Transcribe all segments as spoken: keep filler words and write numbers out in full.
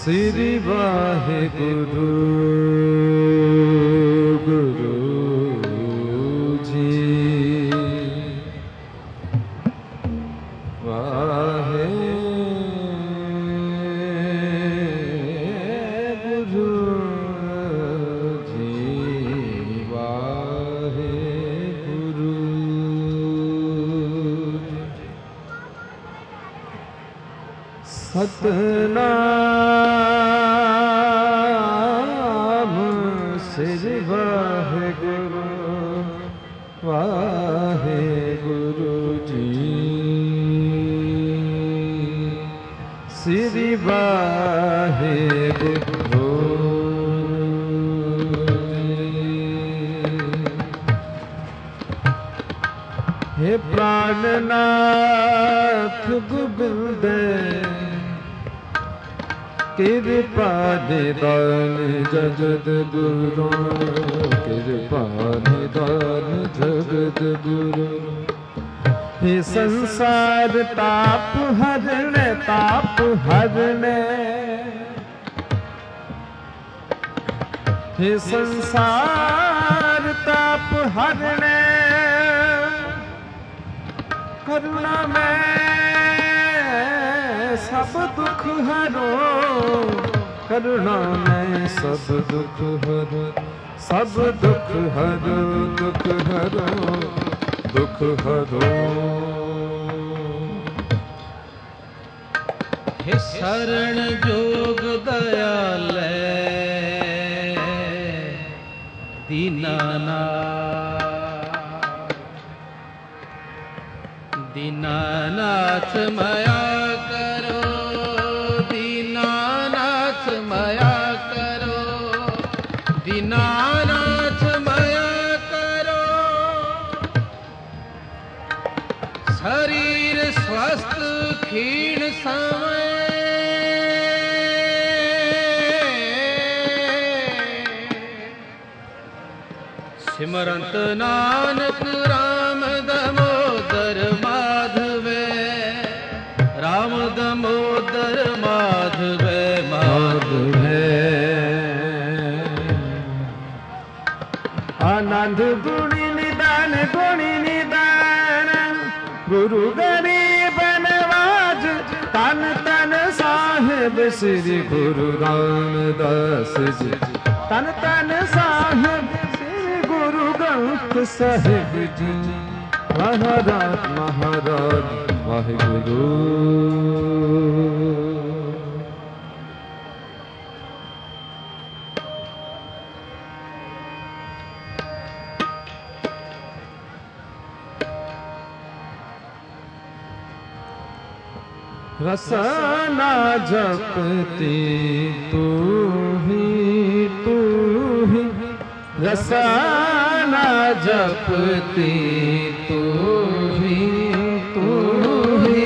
श्री वाहेगुरु गुरु जी वाहे गुरु जी वाहे गुरु सतनाम श्री वाहेगुरु वाहेगुरु जी श्री वाहेगुरु हे प्राणनाथ गोविंद कृपा निदान जगत गुरु कृपा निदान जगत गुरु हे संसार ताप हरने ताप हरने हे संसार ताप हरने करुणा में सब दुख हरो करुणा में सब दुख हरो सब दुख हरो दुख हरो दुख हरो हे शरण जोग दयाल दीनानाथ दीनानाथ माया करो दीनानाथ माया करो दीनानाथ माया करो शरीर स्वस्थ क्षीण समय सिमरंत नानक राम दामोदर माधवे राम दामोदर माधवे माधवे आनंद गुणी निदान गुणी निदान गुरु गरीब नवाज तन तन साहिब श्री गुरु रामदास जी तन तन साहिब श्री गुरु ग्रंथ साहिब जी महाराज महाराज वाहिगुरु रसना जपती तू ही तू ही रसना जपती तू ही तू ही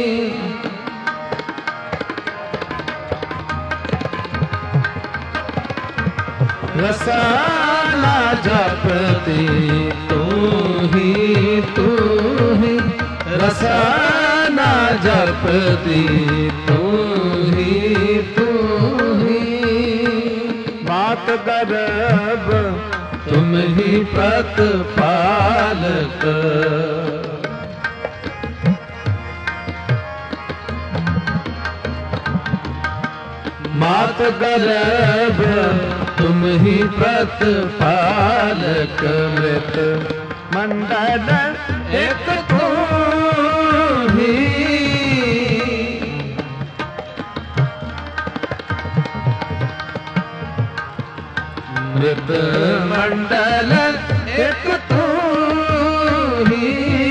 रसना जपती तू ही तू ही रसना जपती तू ही तू ही बात गर्भ तुम ही प्रतिपालक मात गर्भ तुम ही प्रतिपालक मृत मंडल एक तू ही मृत मंडल एक तू ही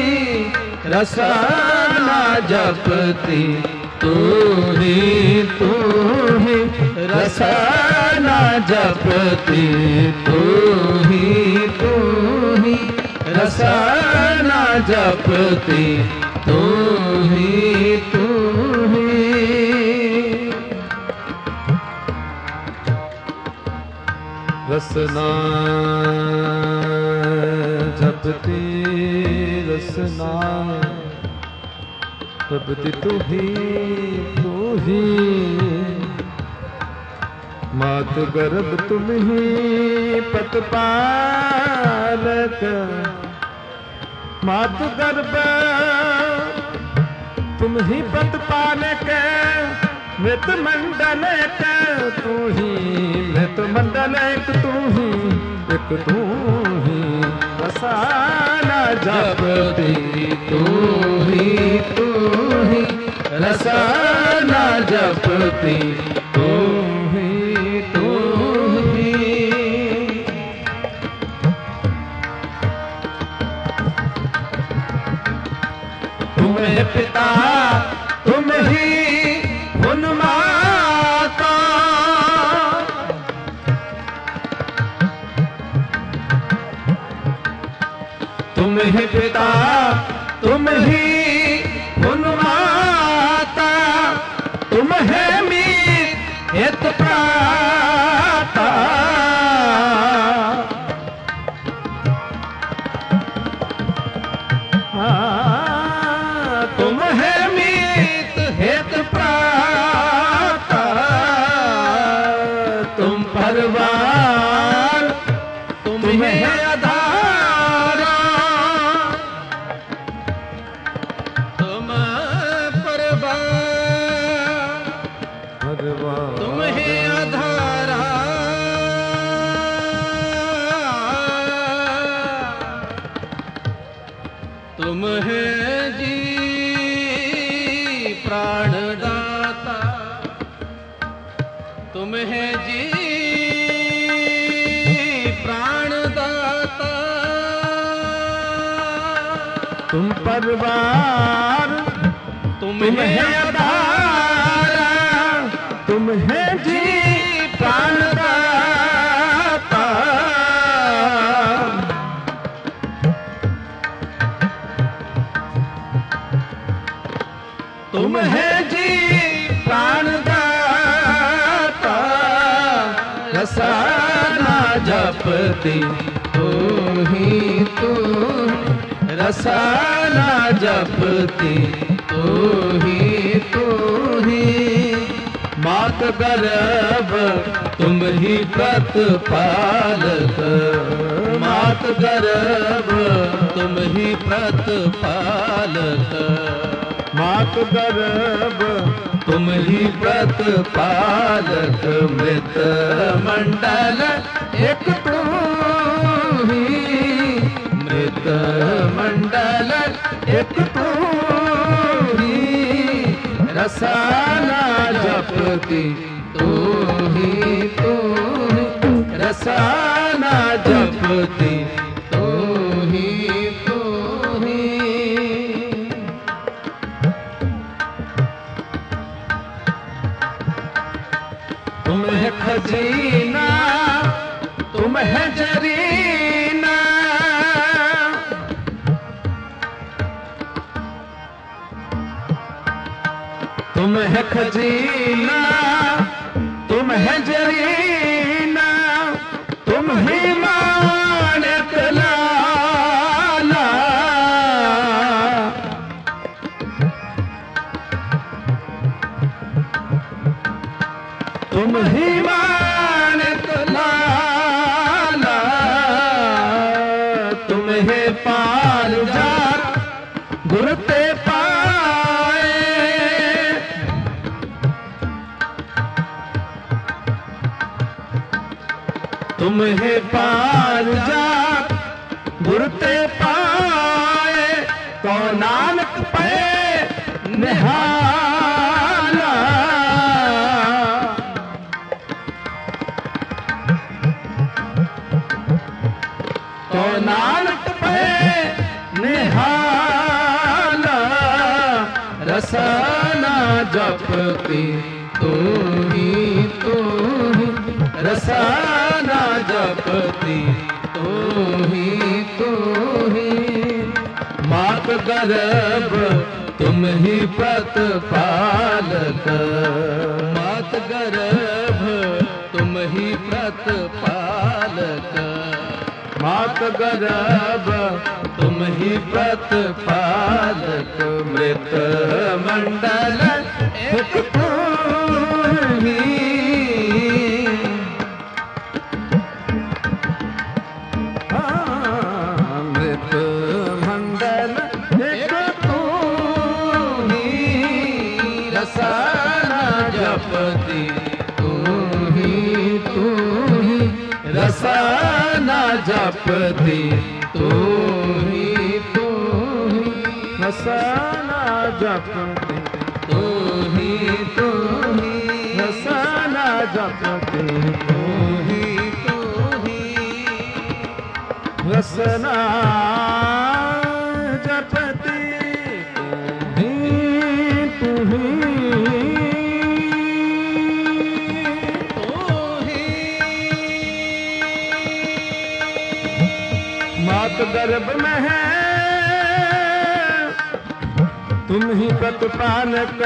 रसना जपती तू ही तू ही रसना जपती तू ही तू ही रसना जपती तू ही तू ही रसना जपती रसना जपती तू ही तू ही मात गर्भ तुम ही पतपालक, मात गर्भ तुम ही पतपालक, मृत मंडल तू ही, मृत मंडल एक तू ही, एक तू ही रसाना जपती तू ही, तू ही रसाना जपती तू ही, तू ही। तुम्हें पिता तुम ही उन्माता, तुम ही पिता तुम ही उन्माता, तुम है मीत हित प्राता, तुम है मीत हित प्राता, तुम परवान तुम है आधारा, तुम परवान तुम है आधारा, तुम है जी प्राणदाता, तुम है जी प्राणदाता, तुम परवार तुम तुम है है आधारा, तुम है जी प्राणदाता, तुम है जी प्राणदाता, रसाना जपती तू ही, तू रसाना जपती तू ही, तू ही मात गर्भ तुम ही प्रतिपालक, मात गर्भ तुम ही प्रतिपालक, मात गर्भ तुम ही प्रतिपालक, मृत मंडल एक तू ही, मृत मंडल एक तू ही, रसाना जपती तू ही, तू ही रसाना जपती तू ही, तू ही। तुम है खजीना तुम है जरीना, तुम है खजीना तुम है जरीना, तुम ही मानक लाला, तुम ही मानक लाला, तुम है पार जात गुरते पाए, तुम है पार जात गुरते पाए, तो नानक पे निहाला, तो नानक पे निहाला, रसाना जपती तू ही, तू ही रसाना जपती तू ही, तू ही मात गर्भ तुम ही प्रतिपालक, मात गर्भ तुम ही प्रतिपालक, मात गर्भ तुम ही प्रतिपालक, मृत मंडल एक तू ही, ਜਪਦੀ ਤੂੰ ਹੀ ਤੂੰ ਹੀ ਰਸਨਾ ਜਪਦੀ ਤੂੰ ਹੀ ਤੂੰ ਹੀ ਰਸਨਾ ਜਪਦੀ ਤੂੰ ਹੀ ਤੂੰ ਹੀ ਰਸਨਾ ਜਪਦੀ ਤੂੰ ਹੀ ਤੂੰ ਹੀ ਰਸਨਾ ਜਪਦੀ ਤੂੰ ਹੀ मात गर्भ में है तुम ही प्रतिपालक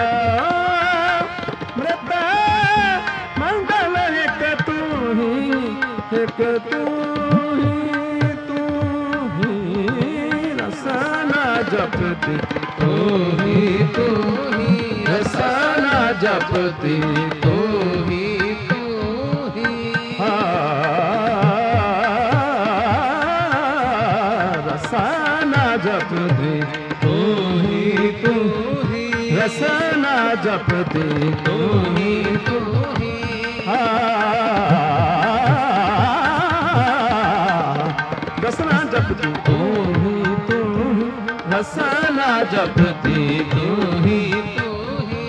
मृत मंगल एक तू ही एक तू ही तू ही रसना जपती तू ही तू ही रसना जपती तू ही तू ही रसना जपती तू ही तू ही रसना जपती तू ही तू ही रसना जपती तू ही तू रसना जपती तू ही तू ही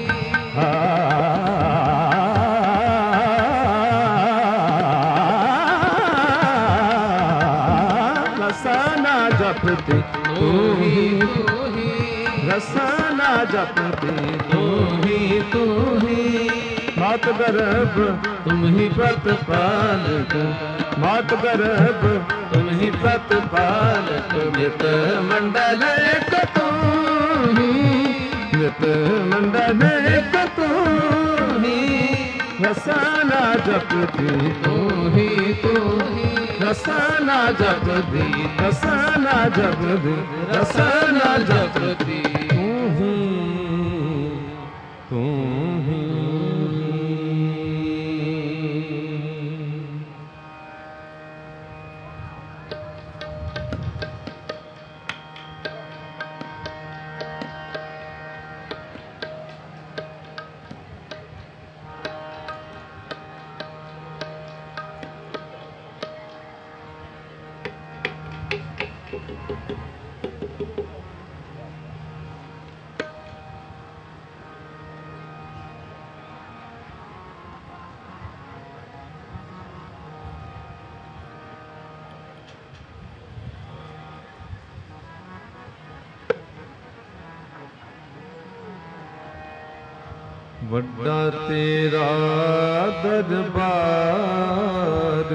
रसना जपती तू ही तू ही रसना जपती तू ही तू ही मात गर्भ तुम ही प्रतिपालक मात गर्भ तुम ही प्रतिपालक नित मंडल एक तू ही नित मंडल एक तू ही रसना जपती तू ही तू ही रसना जपती रसना जपती रसना जपती तू ही तू ही ਵੱਡਾ ਤੇਰਾ ਦਰਬਾਰ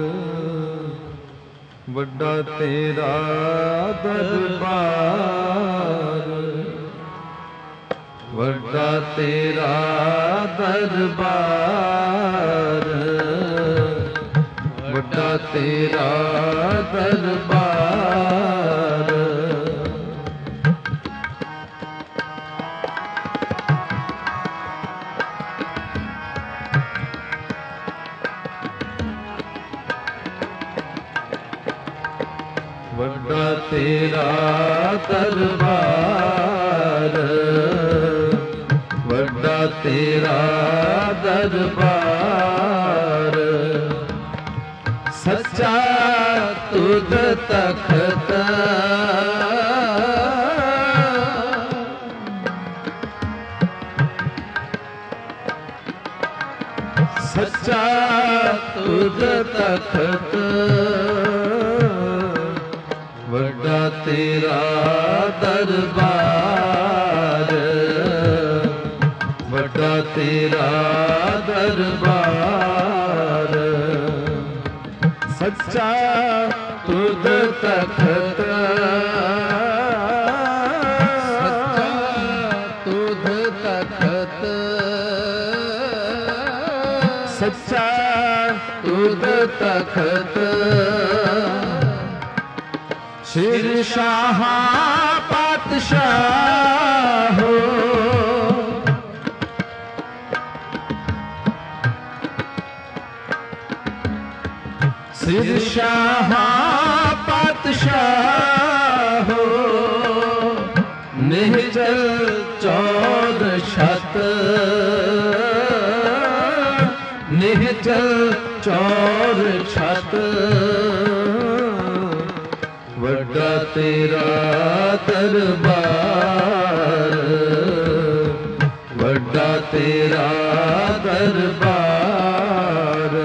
ਵੱਡਾ ਤੇਰਾ ਦਰਬਾਰ ਵੱਡਾ ਤੇਰਾ ਦਰਬਾਰ ਵੱਡਾ ਤੇਰਾ ਦਰਬਾਰ ਵੱਡਾ ਤੇਰਾ ਦਰਬਾਰ ਵੱਡਾ ਤੇਰਾ ਦਰਬਾਰ ਸੱਚਾ ਤੁਧ ਤਖਤ ਸੱਚਾ ਤੁਧ ਤਖਤ ਵੱਡਾ ਤੇਰਾ ਦਰਬਾਰ ਵੱਡਾ ਤੇਰਾ ਦਰਬਾਰ ਸੱਚਾ ਤੁਧ ਤਖਤ ਸੱਚਾ ਤੁਧ ਤਖਤ ਸੱਚਾ ਤੁਧ ਤਖਤ ਸਿਰ ਸ਼ਾਹ ਪਾਤਸ਼ਾਹ ਹੋ ਸਿਰ ਸ਼ਾਹ ਪਾਤਸ਼ਾਹ ਹੋ ਨਿਹਚਲ ਚੌਦ ਛਤ ਨਿਹਚਲ ਚੌਰ ਛਤ ਵੱਡਾ ਤੇਰਾ ਦਰਬਾਰ ਵੱਡਾ ਤੇਰਾ ਦਰਬਾਰ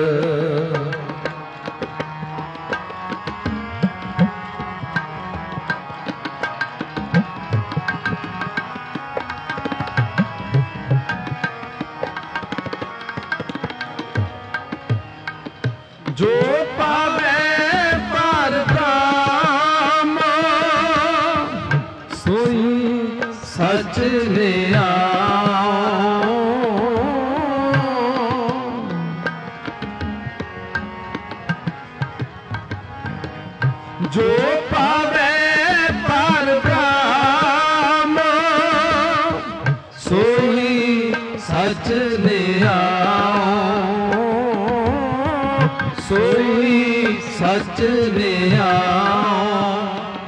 ਜੋ ਪਾਵੇ ਪਰ ਧਾਮ ਸੋਈ ਸਚ ਨਿਆਉ ਜੋ ਪਾਵੇ ਪਰ ਧਾਮ ਸੋਈ ਸਚ ਨਿਆਉ ਸੋਈ ਸਚ ਨਿਆਉ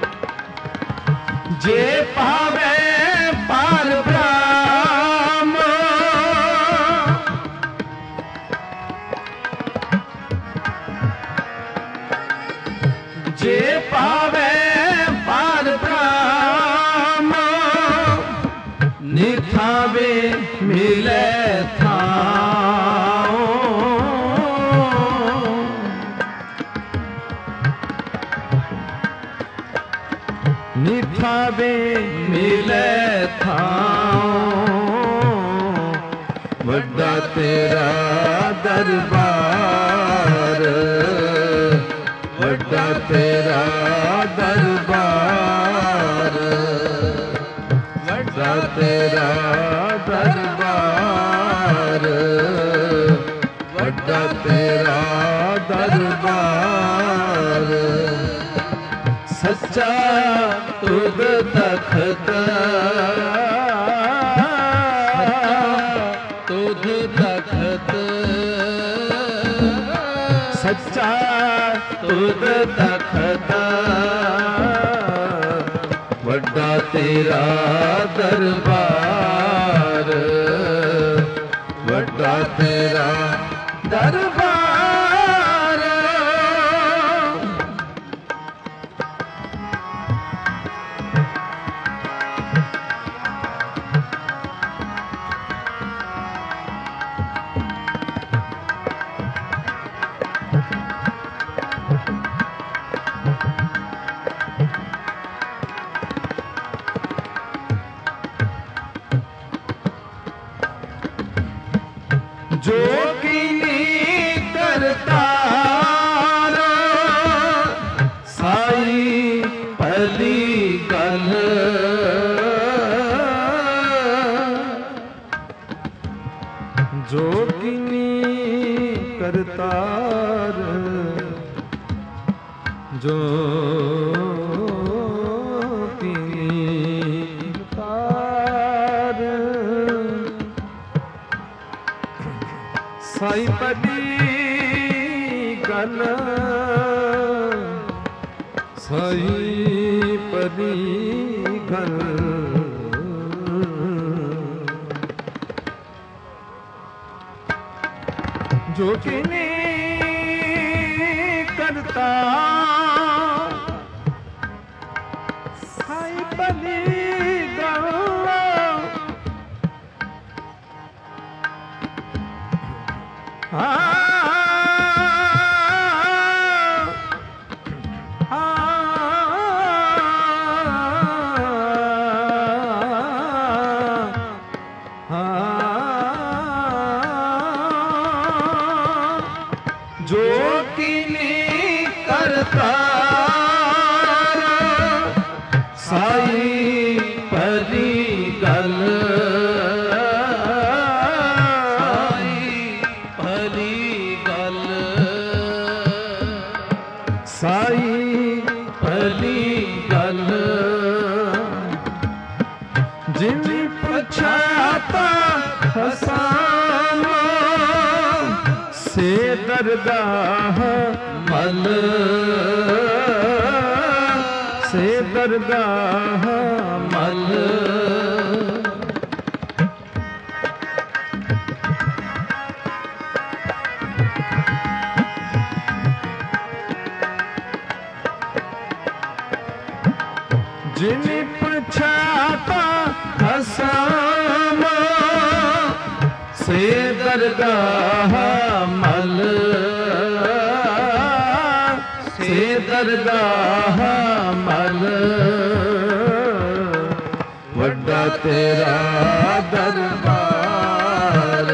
ਜੇ ਪਾਵੇ ਪਰ ਬ੍ਰਹਮ ਜੇ ਪਾਵੇ ਪਰ ਬ੍ਰਹਮ ਨਿਥਾਵੇ ਮਿਲੇ ਥਾਉ ਨਿਥਾਵੇ ਮਿਲੇ ਥਾਉ ਵੱਡਾ ਤੇਰਾ ਦਰਬਾਰ ਵੱਡਾ ਤੇਰਾ ਦਰਬਾਰ ਵੱਡਾ ਤੇਰਾ ਦਰਬਾਰ ਵੱਡਾ ਤੇਰਾ ਦਰਬਾਰ ਸੱਚਾ ਤੁਧ ਤਖਤ ਤੁਧ ਤਖਤ ਸੱਚਾ ਤੁਧ ਤਖਤ ਵੱਡਾ ਤੇਰਾ ਦਰਬਾਰ ਵੱਡਾ ਤੇਰਾ ਦਰਬਾਰ ਜੋ ਕੀਨੀ ਕਰਤਾਰ ਸਾਈ ਪਹਿਲੀ ਗੱਲ ਜੋ ਕੀਨੀ ਕਰਤਾਰ ਜੋ ਕੀਨੀ ਕਰਤਾਰ ਸਾਈ ਪਦੀ ਗੱਲ ਸਾਈ ਪਦੀ ਗੱਲ ਜੋ ਕਿਨੇ ਕਰਤਾ ਸਾਈ ਪਦੀ ਗੱਲ ਹਾਂ ਜੋ ਕੀਨੀ ਕਰਤਾਰ ਸਾਈ ਪਹਿਲੀ ਗੱਲ ਸਾਈ ਪਹਿਲੀ ਗੱਲ ਸਾਈ ਪਹਿਲੀ ਗੱਲ ਜਿਵੇਂ ਪਛਾਤਾ ਹਸਾਨ ਸੇ ਦਰਗਾਹ ਮਲ ਸੇ ਦਰਗਾਹ ਮਲ ਜਿਨੀ ਪਛਾਤਾ ਹਸਾਮਾ ਸੇ ਦਰਗਾਹ ਮਲ ਸੇ ਦਰਗਾਹ ਮਲ ਵੱਡਾ ਤੇਰਾ ਦਰਬਾਰ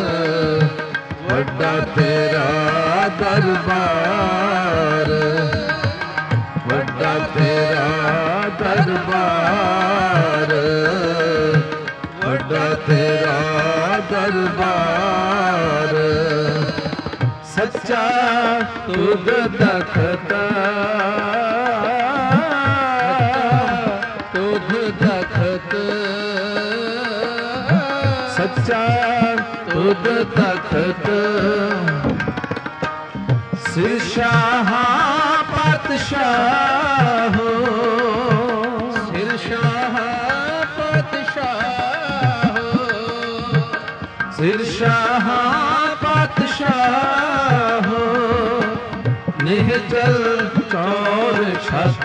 ਵੱਡਾ ਤੇਰਾ ਦਰਬਾਰ ਵੱਡਾ ਤੇਰਾ ਦਰਬਾਰ ਵੱਡਾ ਤੇਰਾ ਦਰਬਾਰ ਸੱਚਾ ਤੁਧ ਤਖਤਾ ਤੁਧ ਤਖਤ ਸੱਚਾ ਤੁਧ ਤਖਤ ਸਿਰ ਸ਼ਾਹ ਪਾਤਸ਼ਾਹ ਸਿਰ ਸ਼ਾਹ ਪਾਤਸ਼ਾਹ ਸਿਰ ਸ਼ਾਹ ਪਾਤਸ਼ਾਹ ਨਿਹਚਲ ਚੌਰ ਛਤ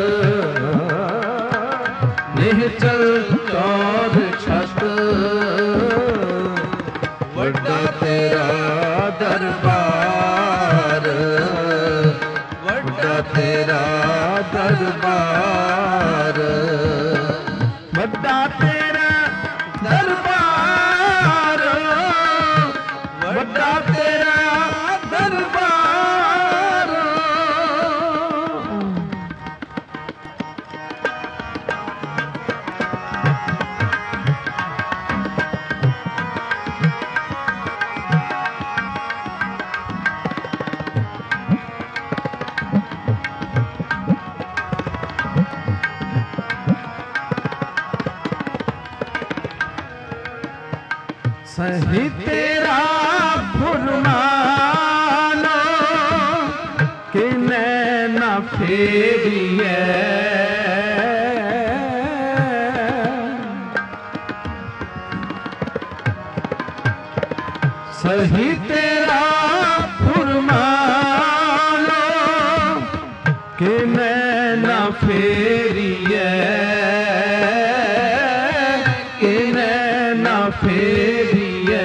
ਨਿਹਚਲ ਚੌਰ ਛਤ ਵੱਡਾ ਤੇਰਾ ਦਰਬਾਰ ਵੱਡਾ ਤੇਰਾ ਦਰਬਾਰ ਵੱਡਾ ਤੇਰਾ ਦਰਬਾਰ ਵੱਡਾ ਤੇਰਾ ਦਰਬਾਰ ਸਹੀ ਤੇਰਾ ਫੁਰਮਾਨੋ ਕਿਨੇ ਨਾ ਫੇਰੀਏ ਸਹੀ ਤੇਰਾ ਫੁਰਮਾਨੋ ਕਿਨੇ ਨਾ ਫੇਰੀਏ ਕਿਨੇ ਨਾ ਫੇਰੀਏ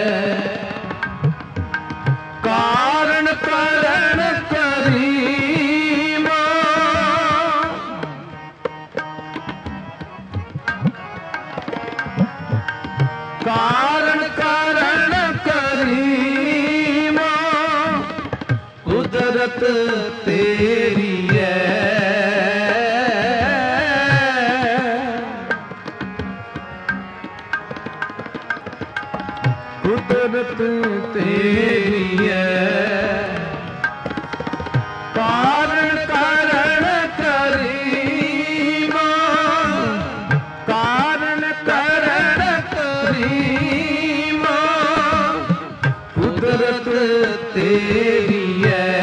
ਕਾਰਨ ਕਰਨ ਕਰੀਮਾ ਕਾਰਨ ਕਰਨ ਕਰੀਮਾ ਕੁਦਰਤ ਤੇਰੀ ਹੈ ਕੁਦਰਤ ਤੇਰੀ ਹੈ ਕਾਰਨ ਕਰਨ ਕਰੀਮਾ ਕਾਰਨ ਕਰਨ ਕਰੀਮਾ ਕੁਦਰਤ ਤੇਰੀ ਹੈ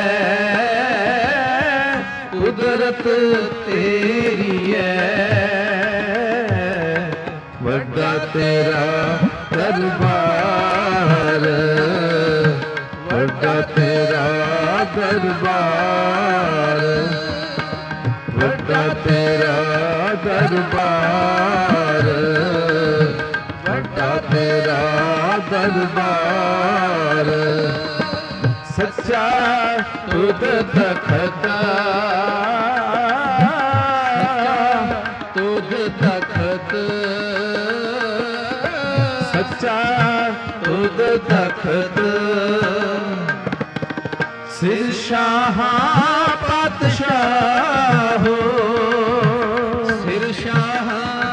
ਕੁਦਰਤ ਤੇਰੀ ਹੈ ਵੱਡਾ ਤੇਰਾ ਦਰਬਾਰ ਵੱਡਾ ਤੇਰਾ ਦਰਬਾਰ ਵੱਡਾ ਤੇਰਾ ਦਰਬਾਰ ਵੱਡਾ ਤੇਰਾ ਦਰਬਾਰ ਸੱਚਾ ਤੁਧ ਤਖਤਾ ਤੁਧ ਤਖਤ ਸੱਚਾ ਤੁਧ ਤਖਤ ਸਿਰ ਸ਼ਾਹ ਪਾਤਸ਼ਾਹ ਸਿਰ ਸ਼ਾਹ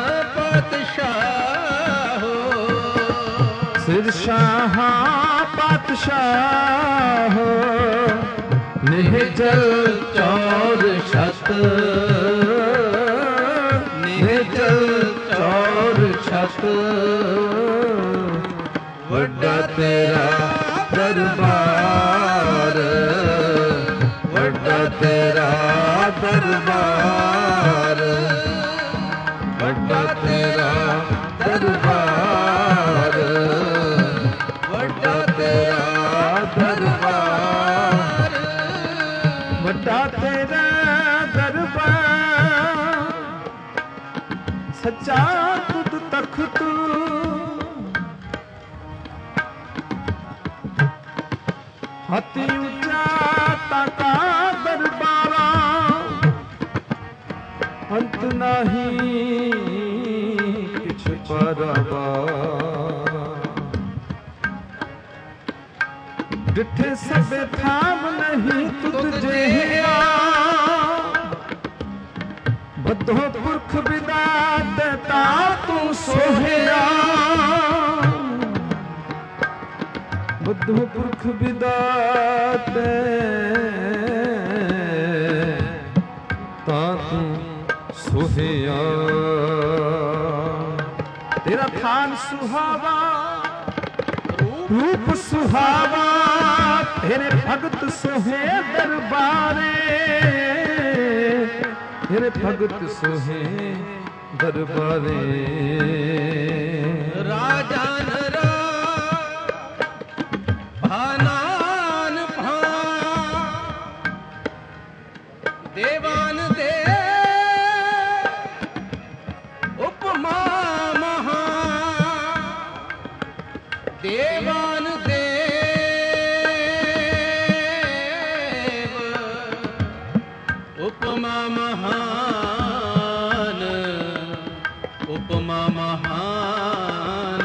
ਪਾਤਸ਼ਾਹ ਸਿਰ ਸ਼ਾਹ ਪਾਤਸ਼ਾਹ ਨਿਹਚਲ ਚੌਰ ਛਤ ਨਿਹਚਲ ਚੌਰ ਛਤ ਵੱਡਾ ਤੇਰਾ ਦਰਬਾਰ ਵੱਡਾ ਤੇਰਾ ਦਰਬਾਰ ਵੱਡਾ ਤੇਰਾ ਦਰਬਾਰ ਵੱਡਾ ਤੇਰਾ ਦਰਬਾਰ ਵੱਡਾ ਤੇਰਾ ਦਰਬਾਰ ਸੱਚਾ ਤੁਧ ਤਖਤ ਅਤੀ ਉੱਚਾ ਤਾਕਾ ਦਰਬਾਰਾ ਅੰਤ ਨਹੀਂ ਕਿਛ ਪਰਵਾ ਡਿਠੇ ਸਭੇ ਥਾਮ ਨਹੀਂ ਤੁਧ ਜਿਹਾ ਬੱਧੋ ਪੁਰਖ ਵਿਦਾਤ ਤਾ ਤੂੰ ਸੋਹਿਆ ਬੱਧੋ ਪੁਰਖ ਵਿਦਾਤ ਤਾ ਤੂੰ ਸੋਹਿਆ ਤੇਰਾ ਥਾਨ ਸੁਹਾਵਾ ਰੂਪ ਸੁਹਾਵਾ ਤੇਰੇ ਭਗਤ ਸੋਹੇ ਦਰਬਾਰੇ ਤੇਰੇ ਭਗਤ ਸੋਹੇ ਦਰਬਾਰੇ ਰਾਜਾਨ ਰਾ ਭਾਨਾਨ ਭਾ ਦੇਵਾਨ ਦੇ ਉਪਮਾ ਮਹਾ ਦੇਵਾਨ ਦੇਵ ਉਪਮਾ ਮਹਾਨ ਉਪਮਾ ਮਹਾਨ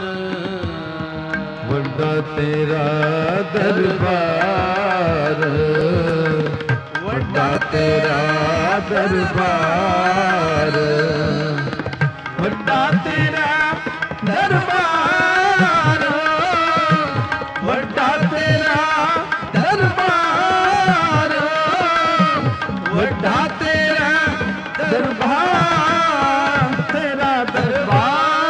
ਵੱਡਾ ਤੇਰਾ ਦਰਬਾਰ ਵੱਡਾ ਤੇਰਾ ਦਰਬਾਰ ਵੱਡਾ ਤੇਰਾ ਦਰਬਾਰ ਵੱਡਾ ਤੇਰਾ ਦਰਬਾਰ ਵੱਡਾ ਤੇਰਾ ਦਰਬਾਰ ਤੇਰਾ ਦਰਬਾਰ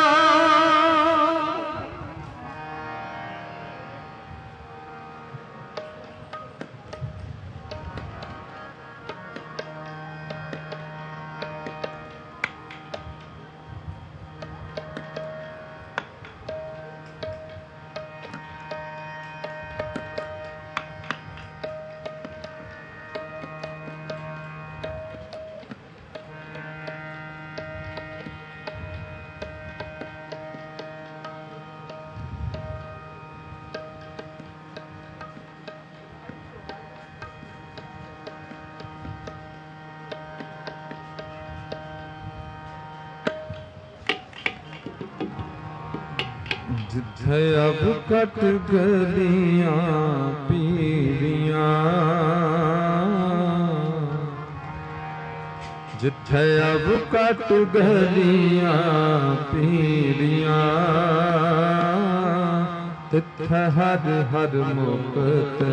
ਜਿੱਥੇ ਅਬ ਕਟ ਗਲੀਆਂ ਪੀੜੀਆਂ ਜਿੱਥੇ ਅਬ ਕਟ ਗਲੀਆਂ ਪੀੜੀਆਂ ਤਿੱਥੇ ਹਰ ਹਰ ਮੁਕਤ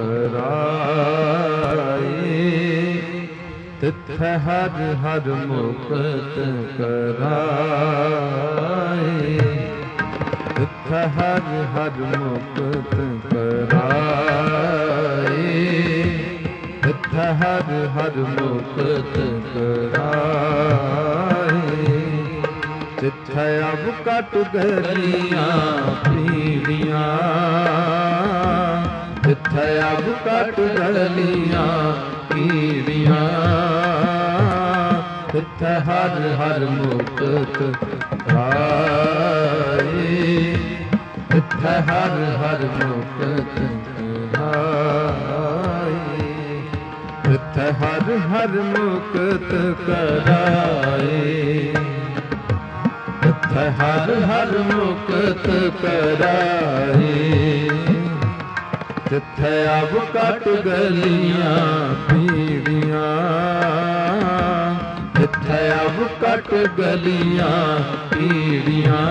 ਕਰਾਏ ਤਿੱਥੇ ਹਰ ਹਰ ਮੁਕਤ ਕਰਾਏ ਤਿੱਥੇ ਹਰ ਹਰ ਮੁਕਤ ਕਰਾਏ ਤਿੱਥੇ ਹਰ ਹਰ ਮੁਕਤ ਕਰਾਏ ਜਿੱਥੇ ਅਬ ਕਟ ਗਲੀਆਂ ਪੀੜੀਆਂ ਜਿੱਥੇ ਅਬ ਕਟ ਗਲੀਆਂ ਪੀੜੀਆਂ ਤਿੱਥੇ ਹਰ ਹਰ ਮੁਕਤ ਕਰਾਏ ਤਿੱਥੇ ਹਰ ਹਰ ਮੁਕਤ ਕਰਾਏ ਤਿੱਥੇ ਹਰ ਹਰ ਮੁਕਤ ਕਰਾਏ ਤਿੱਥੇ ਹਰ ਹਰ ਮੁਕਤ ਕਰਾਏ ਜਿੱਥੇ ਅਬ ਕਟ ਗਲੀਆਂ ਪੀੜੀਆਂ ਜਿੱਥੇ ਅਬ ਕਟ ਗਲੀਆਂ ਪੀੜੀਆਂ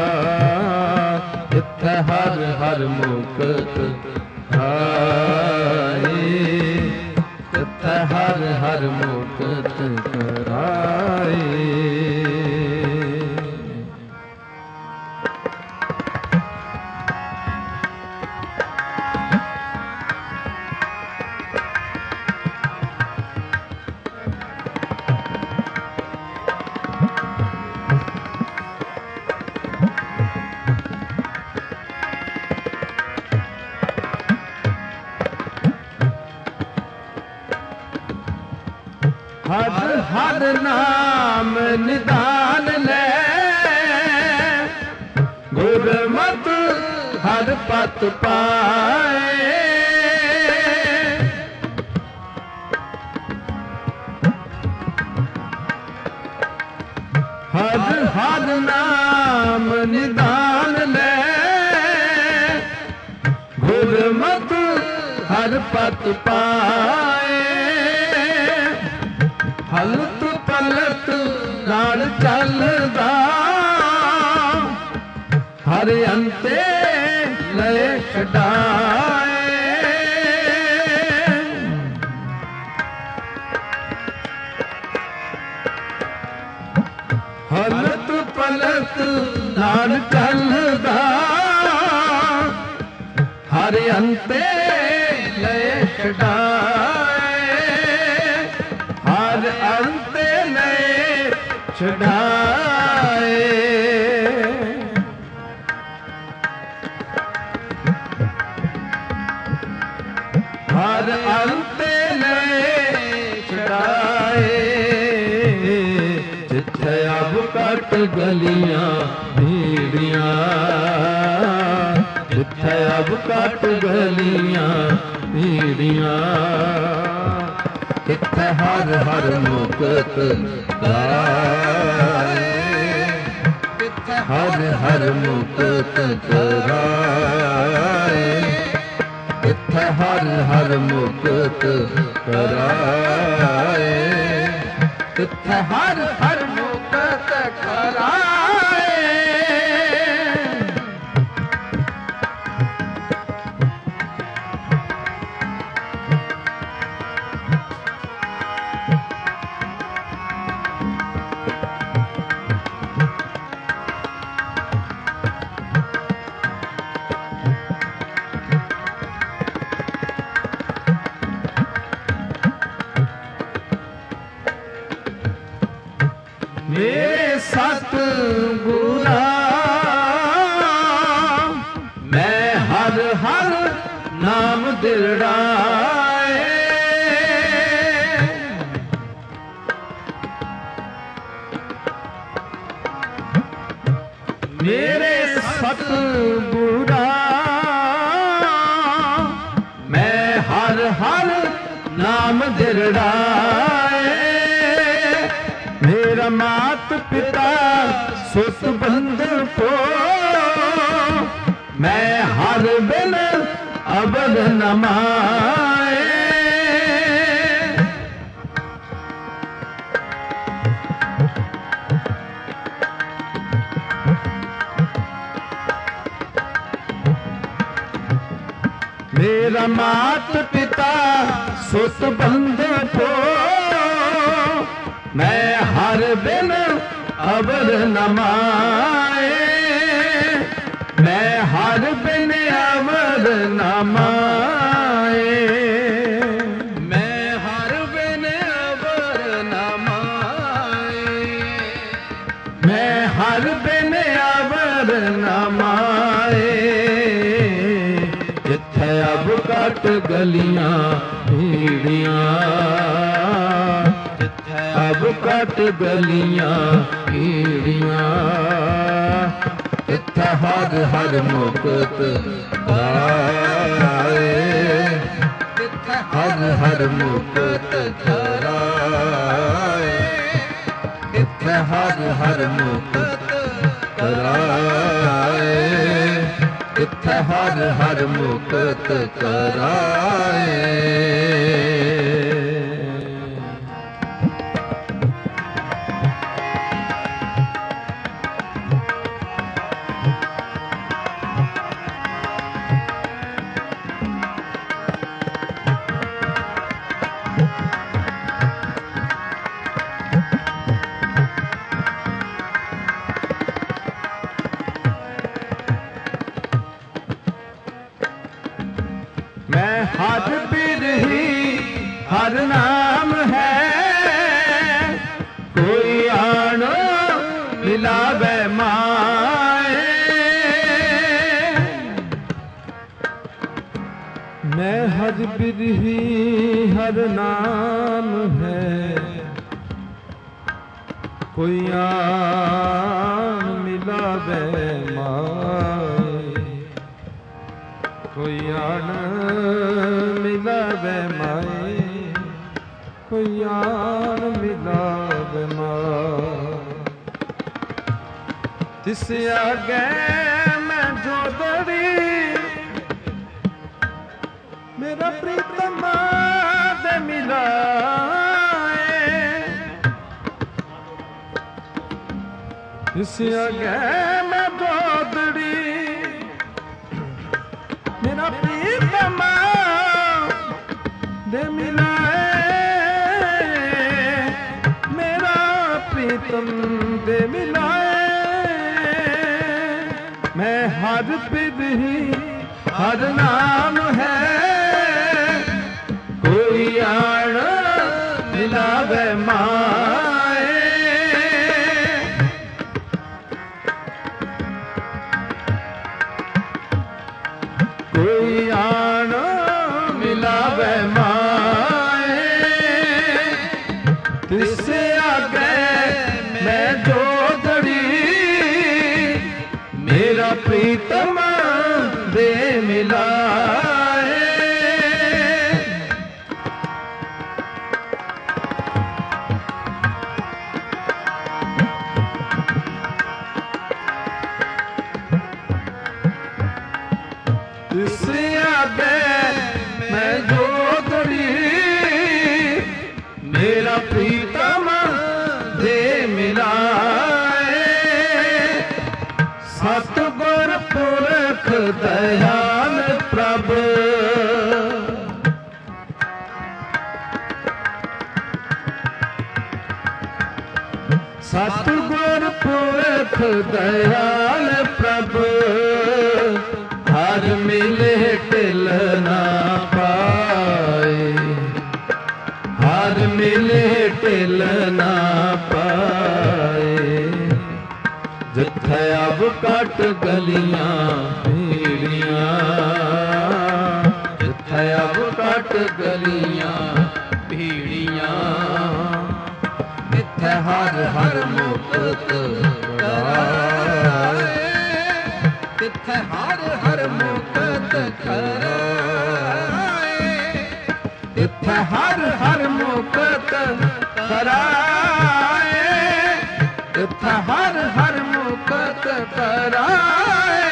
ਜਿੱਥੇ ਹਰ ਹਰ ਮੁਕਤ ਕਰਾਏ ਜਿੱਥੇ ਹਰ ਹਰ ਮੁਕਤ ਕਰਾਏ ਹਰ ਹਰ ਨਾਮ ਨਿਦਾਨ ਲੈ पत पाए। हर हर नाम निदान ले, गुरमत हर पत पाए। हलत पलट नाल चलदा, हर अंते लय छडाए। हलत पलट नाल चलदा, हर अंते लय छडाए। हर अंते लय छडाए। हर अंते लय छडाए। जिथे अब कट गलियां भीड़ियां, जिथे अब कट गलियां भीड़ियां, तिथे हर हर मुकत कराए। हर हर मुकत कराए। तिथे हर हर मुकत कराए। तिथे हर हर मुकत कराए। मेरे सतगुरा मैं हर हर नाम दिलड़ाए। मेरे सतगुरा मैं हर हर नाम दिलड़ाए। मेरा मात पिता सुत बंधन को, मैं हर बिन अबद नमाए। मेरा मात पिता सुत बंधन को, मैं हर बिन अबर नमाए। मैं हर बिन अबर नमाए। मैं हर बिन अबर नमाए। मैं हर बिन अबर नमाए। जिथे अब कट गलियां भीड़ियां, अब कट गलियां भीड़ियां, तिथे हर हर मुकत कराए। हर हर मुकत कराए। तिथे हर हर मुकत कराए। तिथे हर हर मुकत कराए। मैं हर बिरही हर नाम है, कोई आनो मिलावे माए। मैं हर बिरही हर नाम है, कोई आन मिलावे माए। कोई आन मिलावे माए, कोई आन मिलावे माए। तिस आगे मैं जोदड़ी मेरा प्रीतम दे मिलाए। तिस आगे मैं जोदड़ी मेरा प्रीतम दे मिलाए, मेरा प्रीतम दे मिलाए। मैं हर विधि हर नाम है, कोई आन मिलावे माए। कोई आन मिलावे माए, तिस आगे मैं जोदड़ी मेरा प्रीतम दे मिलाए। तिस आगे मैं जोदड़ी मेरा प्रीतम दे मिलाए। सतगुर पुरख दयाल प्रभु, सतगुर पुरख दयाल प्रभु, हर मिले टिल ना पाए, हर मिले टिल ना पाए। जिथे अब कट गलियां भीड़ियां, जिथे अब कट गलियां भीड़ियां, इत्थे हर हर मुक्त कराए, तिथे हर हर मुक्त कराए, तिथे हर हर मुक्त कराए, तिथे हर हर मुक्त कराए।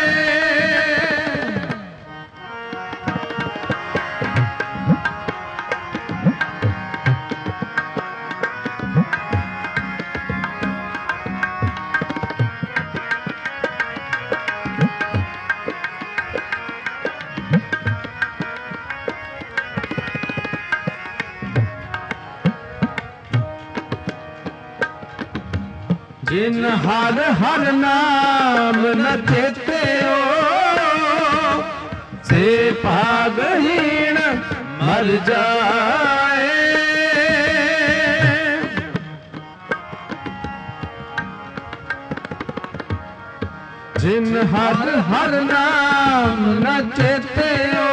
जिन हर हर नाम न चेते हो, से भागहीन मर जाए। जिन हर हर नाम न चेते हो,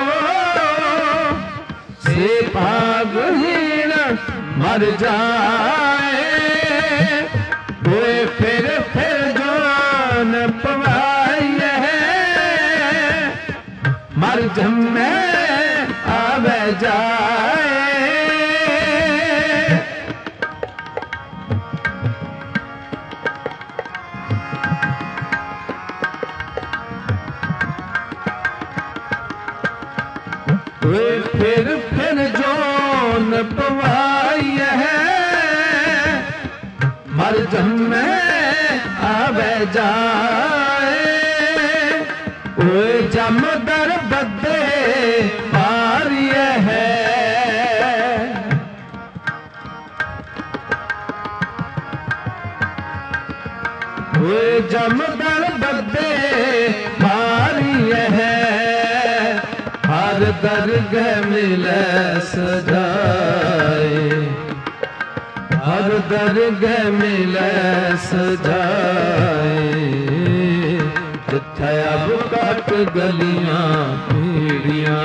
से भागहीन मर जाए। कोई फिर फिर जान पवाए है, मर जम्मे आवे जाए। कोई फिर फिर जान पवाई है, मर जम्मे आवे जाए। ओए जम दर बदे मारिए है, ओए जम दर बदे मारिए है। हर दरगह मिले सजाए, हर दरगह मिले सजाए। जिथे अब कट गलियां भीड़ियां,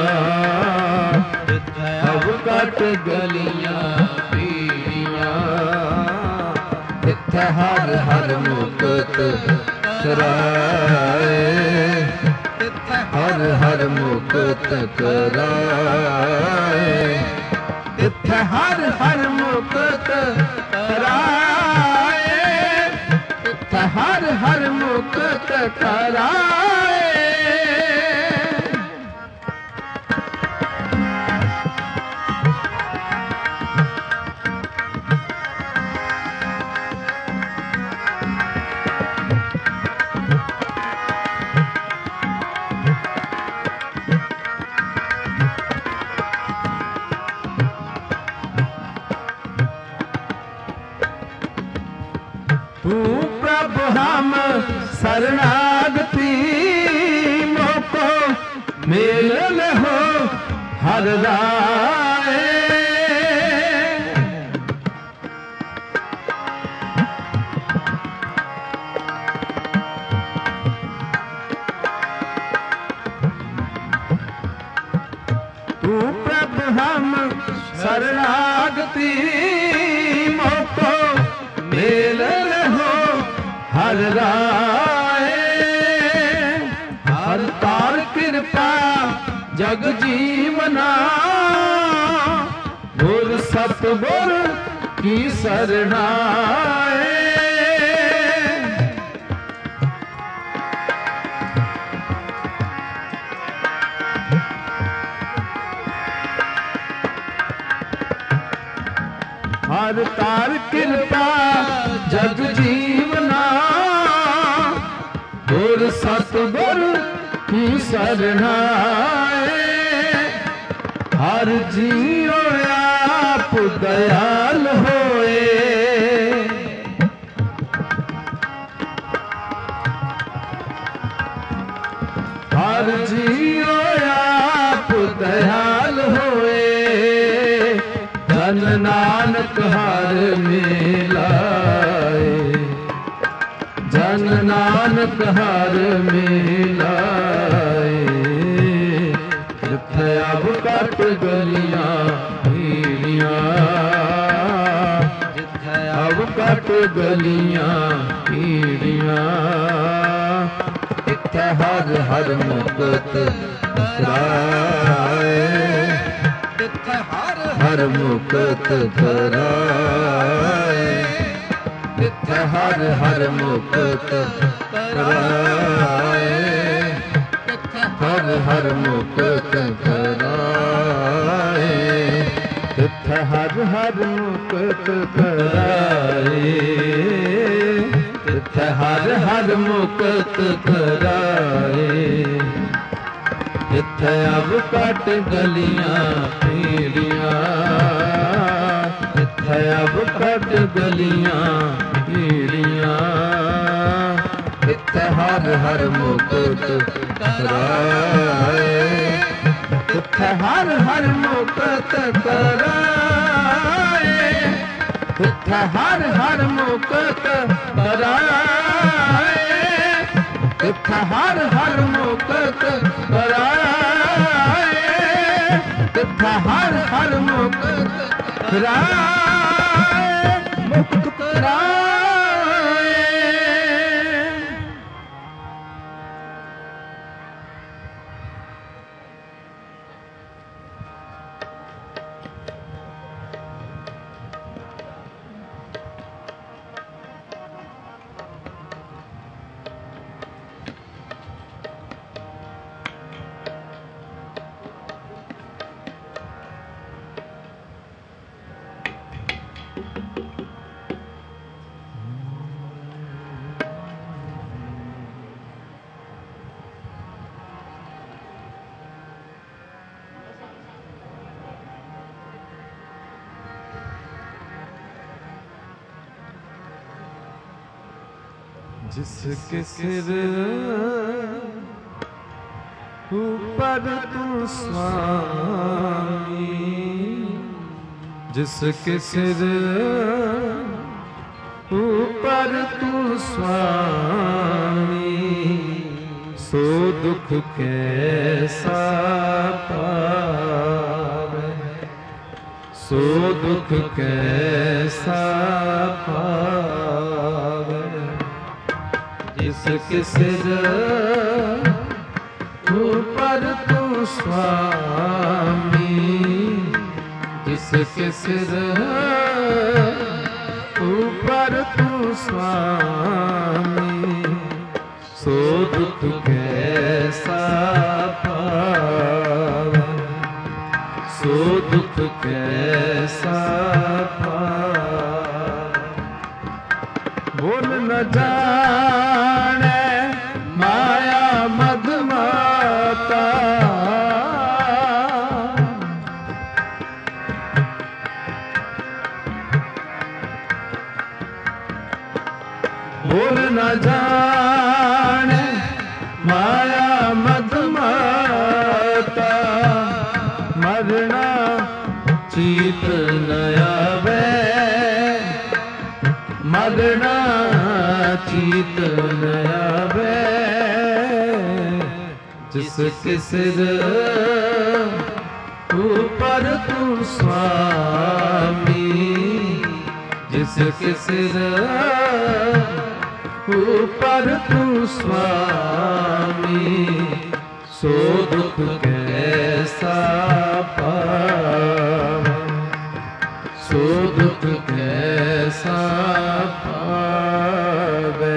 जिथे अब कट गलियां भीड़ियां, जिथे हर हर मुक्त कराए, ਹਰ ਹਰ ਮੁਕਤ ਕਰਾਏ ਤਿੱਥੈ ਹਰ ਹਰ ਮੁਕਤ ਕਰਾਏ ਤਿੱਥੈ ਹਰ ਹਰ ਮੁਕਤ ਕਰਾਏ तू प्रभु हम शरणागति मोको मेल हो हर राय तू प्रभु हम शरणागति मोको मेल हर राय हर तार कृपा जग जीवना गुर सतगुर की शरणाए हर तार कृपा जग जीवना गुर सतगुर की शरणाए हर जीओ आप दयाल होए हर जीओ आप दयाल होए धन नानक हर मिलाए जन नानक हर मिलाए जिथे अब कट गलियां पीड़ियां जिथे अब कट गलियां पीड़ियां जिथे हर हर मुकत कराए जिथे हर हर मुकत कराए जिथे हर हर मुकत कराए हर हर मुकत कराए जिथे हर हर मुकत कराए जिथे हर हर मुकत कराए जिथे अब कट गलियां पीड़ियां जिथे अब कट गलियां पीड़ियां जिथे हर हर मुकत कराए जिथे हर हर मुकत कराए जिथे हर हर मुकत कराए जिथे हर हर मुकत कराए जिथे हर हर मुकत कराए मुक्त कराए जिसके सिर ऊपर तू स्वामी जिसके सिर ऊपर तू स्वामी सो दुख कैसा पावे सो दुख कैसा पावे जिसके सिर ऊपर स्वामी जिसके सिर ऊपर तू स्वामी, सो दुख कैसा पावे, सो दुख कैसा पावे। बोल न जाने माया मदमाता, बोल न जाने माया मदमाता, मरना चीत न आवे, मरना चीत न आवे, जिसके सिर ऊपर तू स्वामी, जिसके सिर ऊपर तू स्वामी, सो दुख कैसा पावे, सो दुख कैसा पावे।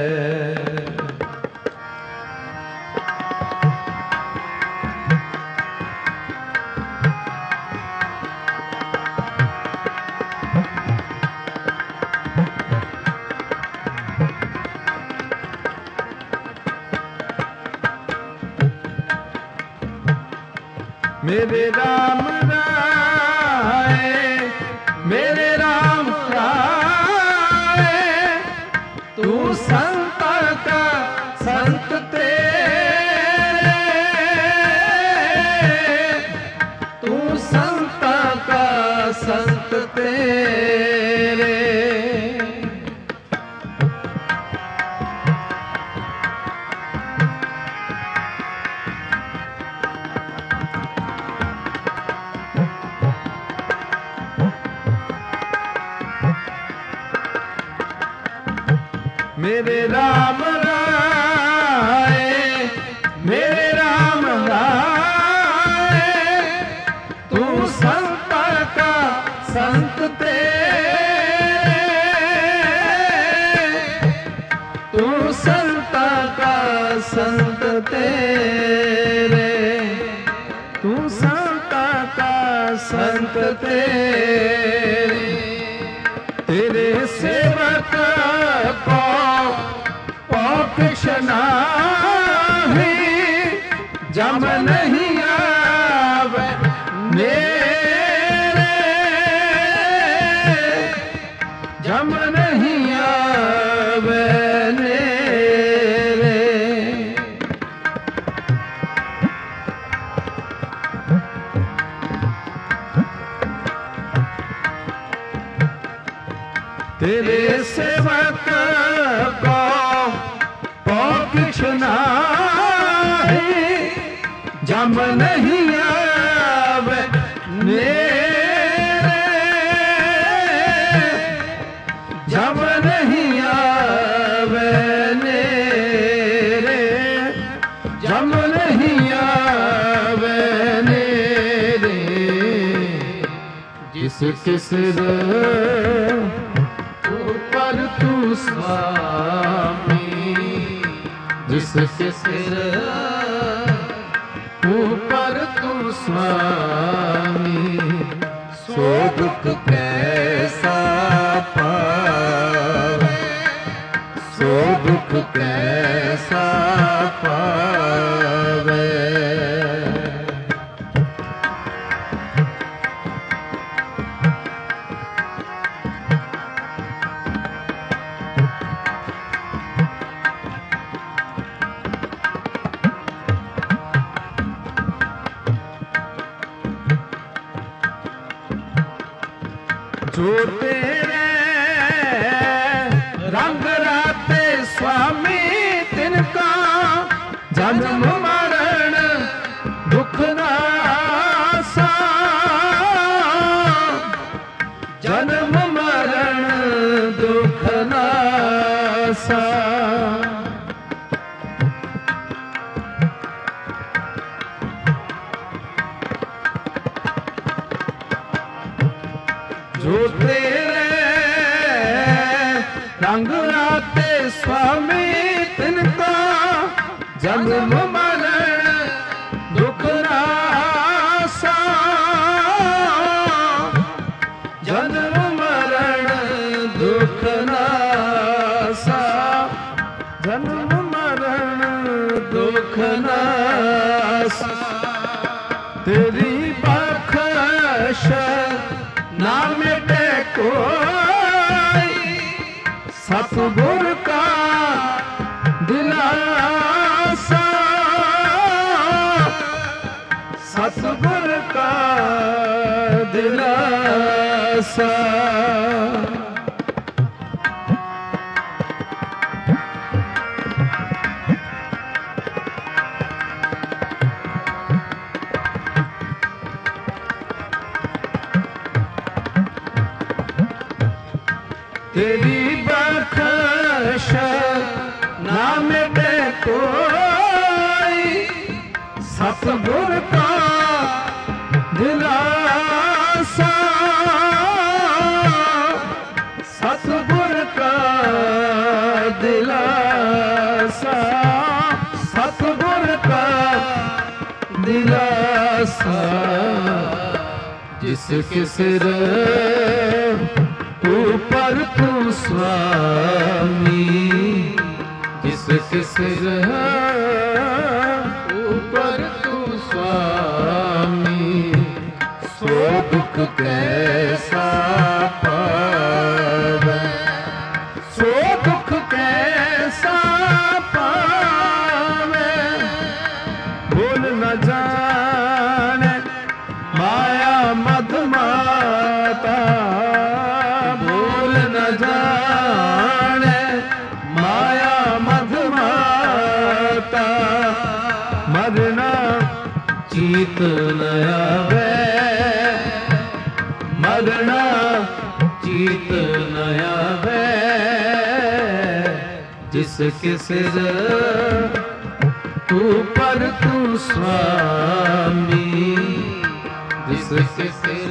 मेरे राम राय, मेरे राम राय, तू संत का संत तेरे, तू संत का संत तेरे। मेरे राम राय, मेरे राम राय, तू संत का संत तेरे, तू संत का संत तेरे, तू संत का संत तेरे। तेरे सेवक को कृष्णा ही जम नहीं आवे मेरे, जम नहीं आवे मेरे। तेरे सेवक को कृष्णा ही जम नहीं आवे मेरे, जम नहीं आवे मेरे, जम नहीं आवे मेरे। जिसके सिर ऊपर तू स्वामी, जिसके सिर ऊपर तू स्वामी, सो दुख कैसा पावे, सो दुख कैसा पावे। जो तेरे रंग राते स्वामी तिनका, जन्म मरण दुख नासा, जन्म मरण दुख नासा। जो तेरे रंग राते स्वामी तिनका जन्म मरण दुख नासा जन्म मरण दुख नासा जन्म मरण दुख नासा तेरी बख्श ना मिटे कोई सतगुर का दिलासा सतगुर का दिलासा तेरी बख्श ना मिटे कोई सतगुर का दिलासा सतगुर का दिलासा सतगुर का दिलासा जिसके सिर ऊपर तू स्वामी जिसके सिर ऊपर तू स्वामी सो दुख कैसा पावे सो दुख कैसा पावे भूल न जाने माया मद माता जाने माया मधमाता मरना चीत नया वे मरना चीत नया वे जिसके सिर ऊपर तू स्वामी जिसके सिर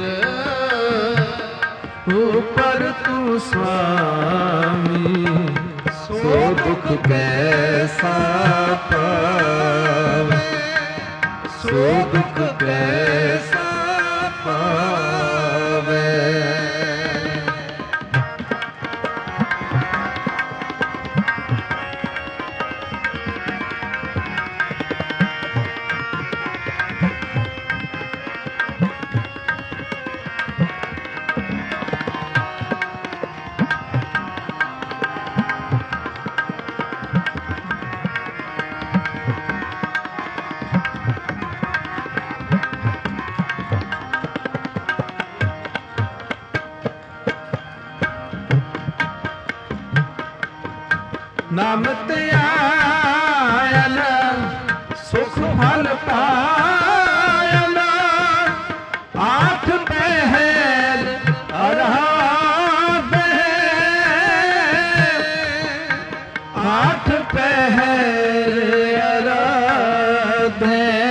ऊपर तू स्वामी सो दुख कैसा पावे सो दुख कैसा पावे नाम त्यायन सुख फल पायन आठ पहर अरहाद आठ पहर अरहाद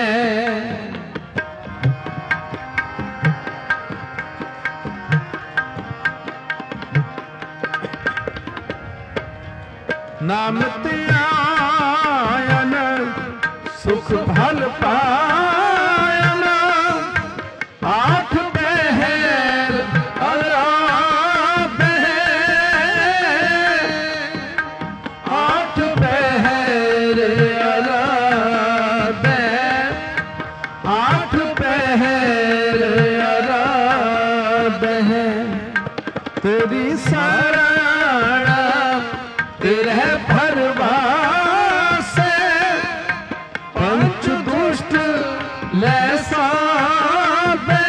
नाम त्यायन सुख फल पायन आठ पहर अराध आठ पहर अराध आठ पहर अराध तेरी शरण तेरे भरवासे पंच दुष्ट लैसा दे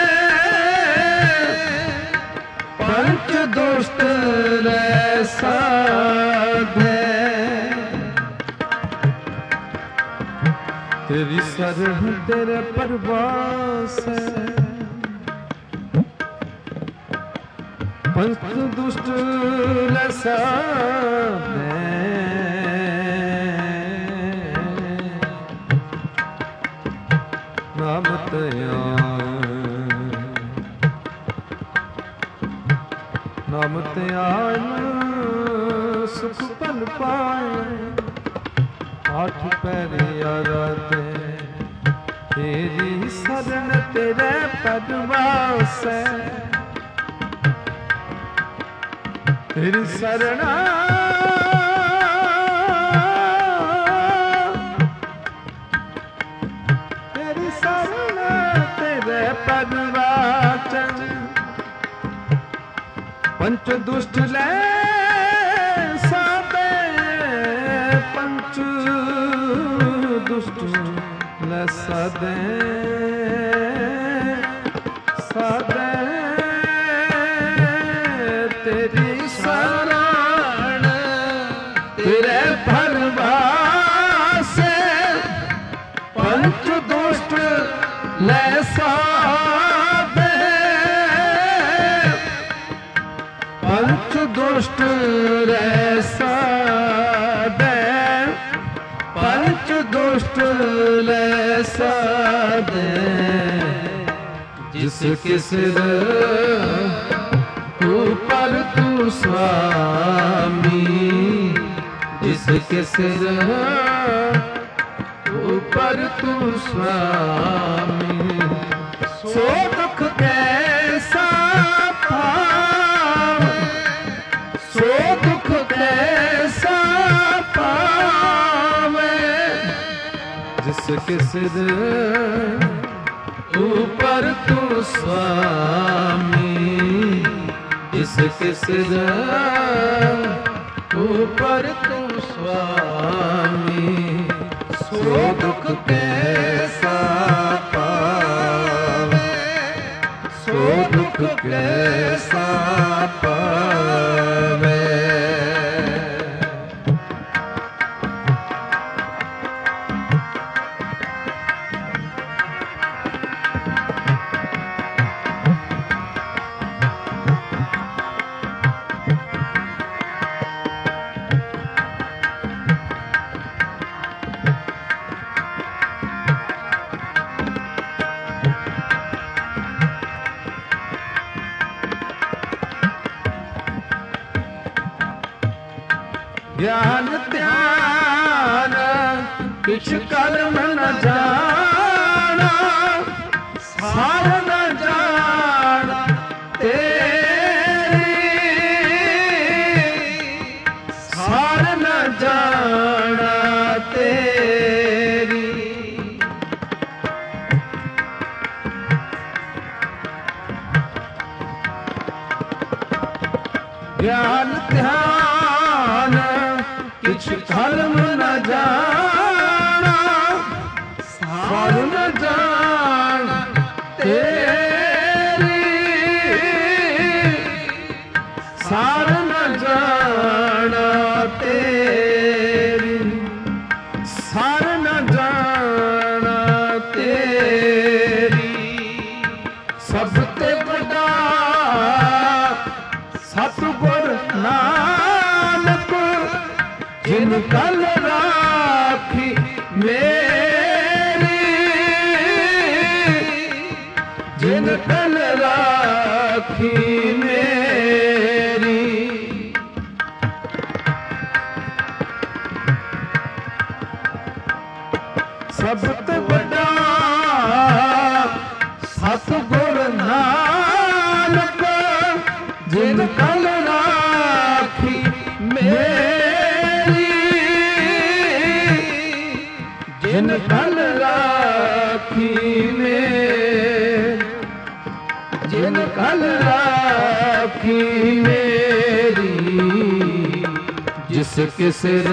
पंच दुष्ट लैसा दे तेरी शरण तेरे परवास पंच दुष्ट लैसा नाम तया ਨਾਮ ਧਿਆਨ ਸੁਖ ਭਲ ਪਾਏ। ਆਠ ਪੈਰੇ ਆਰਾਧੇ ਤੇਰੀ ਸਰਨ ਤੇਰੇ ਪਦ ਵਾਸੈ। ਤੇਰੀ ਸਰਣਾ ਤੇਰੀ ਸਰਣਾ ਤੇਰੇ ਪਦ ਵਾਸੈ। ਪੰਚ ਦੁਸ਼ਟ ਲੈ ਸਾਬੇ ਪੰਚ ਦੁਸ਼ਟ ਲੈ ਸਾਦੇ ਸਾਦੇ ਤੇਰੀ ਸਰਨ ਤੇਰੇ ਭਰਵਾਸੇ। ਪੰਚ ਦੁਸ਼ਟ ਲੈ ਸਾਦੇ ਪੰਚ ਦੁਸ਼ਟ ਲੈ ਸਾਦੇ ਪੰਚ ਦੁਸ਼ਟ ਲੈ ਸਾਦੇ। ਜਿਸ ਕਿਸ ऊपर तू स्वामी जिस के सिर ऊपर तू स्वामी। सो दुख कैसा पावे सो दुख कैसा पावे। जिस के सिर ऊपर तू स्वामी जिसके सिर ऊपर तू स्वामी। सो दुख कैसा पावे सो दुख कैसा पावे। ज्ञान ध्यान किछ कर्म न जाना सार न जाना तेरी सार न जाना तेरी। ज्ञान ध्यान किछ कर्म न जाना सार न जाना तेरी सार न जाना तेरी सार न जाना तेरी। सब ते बड़ा सतगुर नानक जिन कल राखी मेरी जिन कल राखी मेरी। सब तो बड़ा सतगुर नानक जिन कल राखी मेरी जिन कल राखी मेरी जिन कल राखी मेरी। जिसके सिर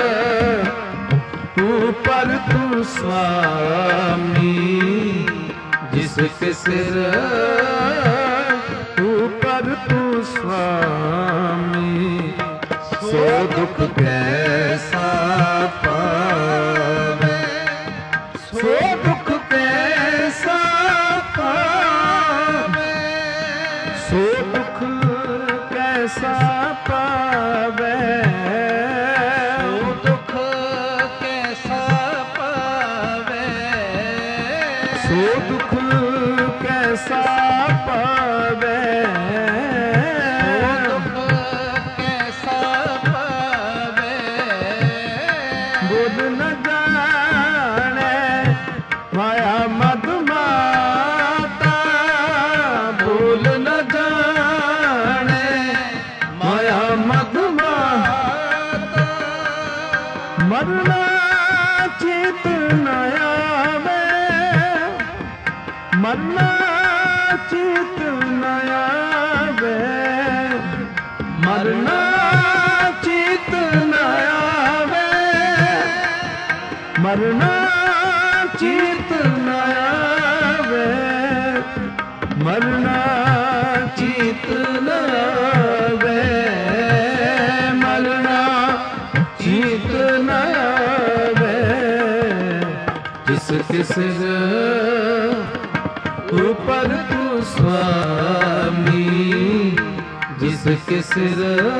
ऊपर तू स्वामी जिसके सिर ऊपर तू स्वामी। सो दुख कैसा पावे सो दुख कैसा पावे सो दुख कैसा पावे सो दुख कैसा पावे सो दुख कैसा पावे सो चित न आवे, मरना चित न आवे, मरना चित न आवे, मरना चित न आवे, मरना चित न आवे। जिस किस ऊपर तू स्वामी, जिसके सिर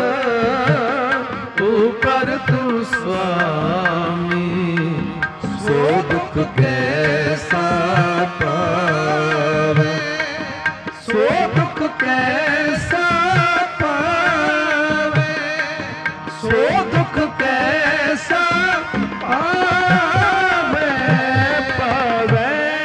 ऊपर तू स्वामी, सो दुख कैसा पावे, सो दुख कैसा पावे, सो दुख कैसा पावे पावे।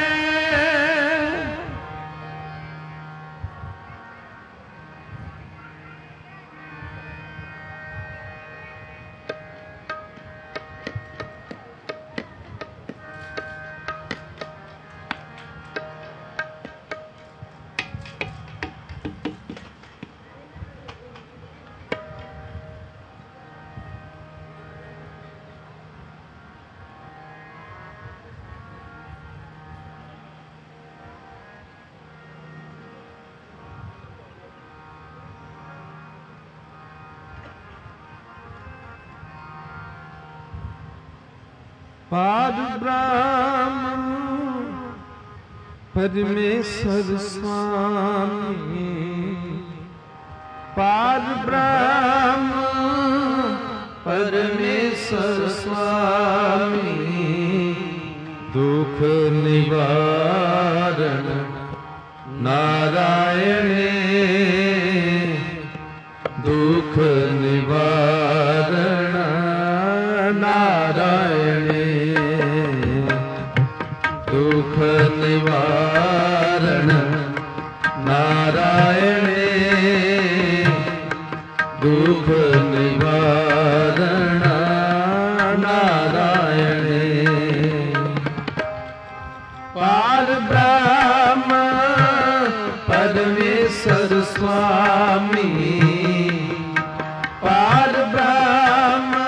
पार ब्रह्म परमेश्वर स्वामी, पार ब्रह्म परमेश्वर स्वामी, दुख निवारण नारायणे, दुख निवारण नारायणे, दुख निवारण नारायणे, दुख निवारण नारायणे। पार ब्रह्म परमेश्वर स्वामी, पार ब्रह्म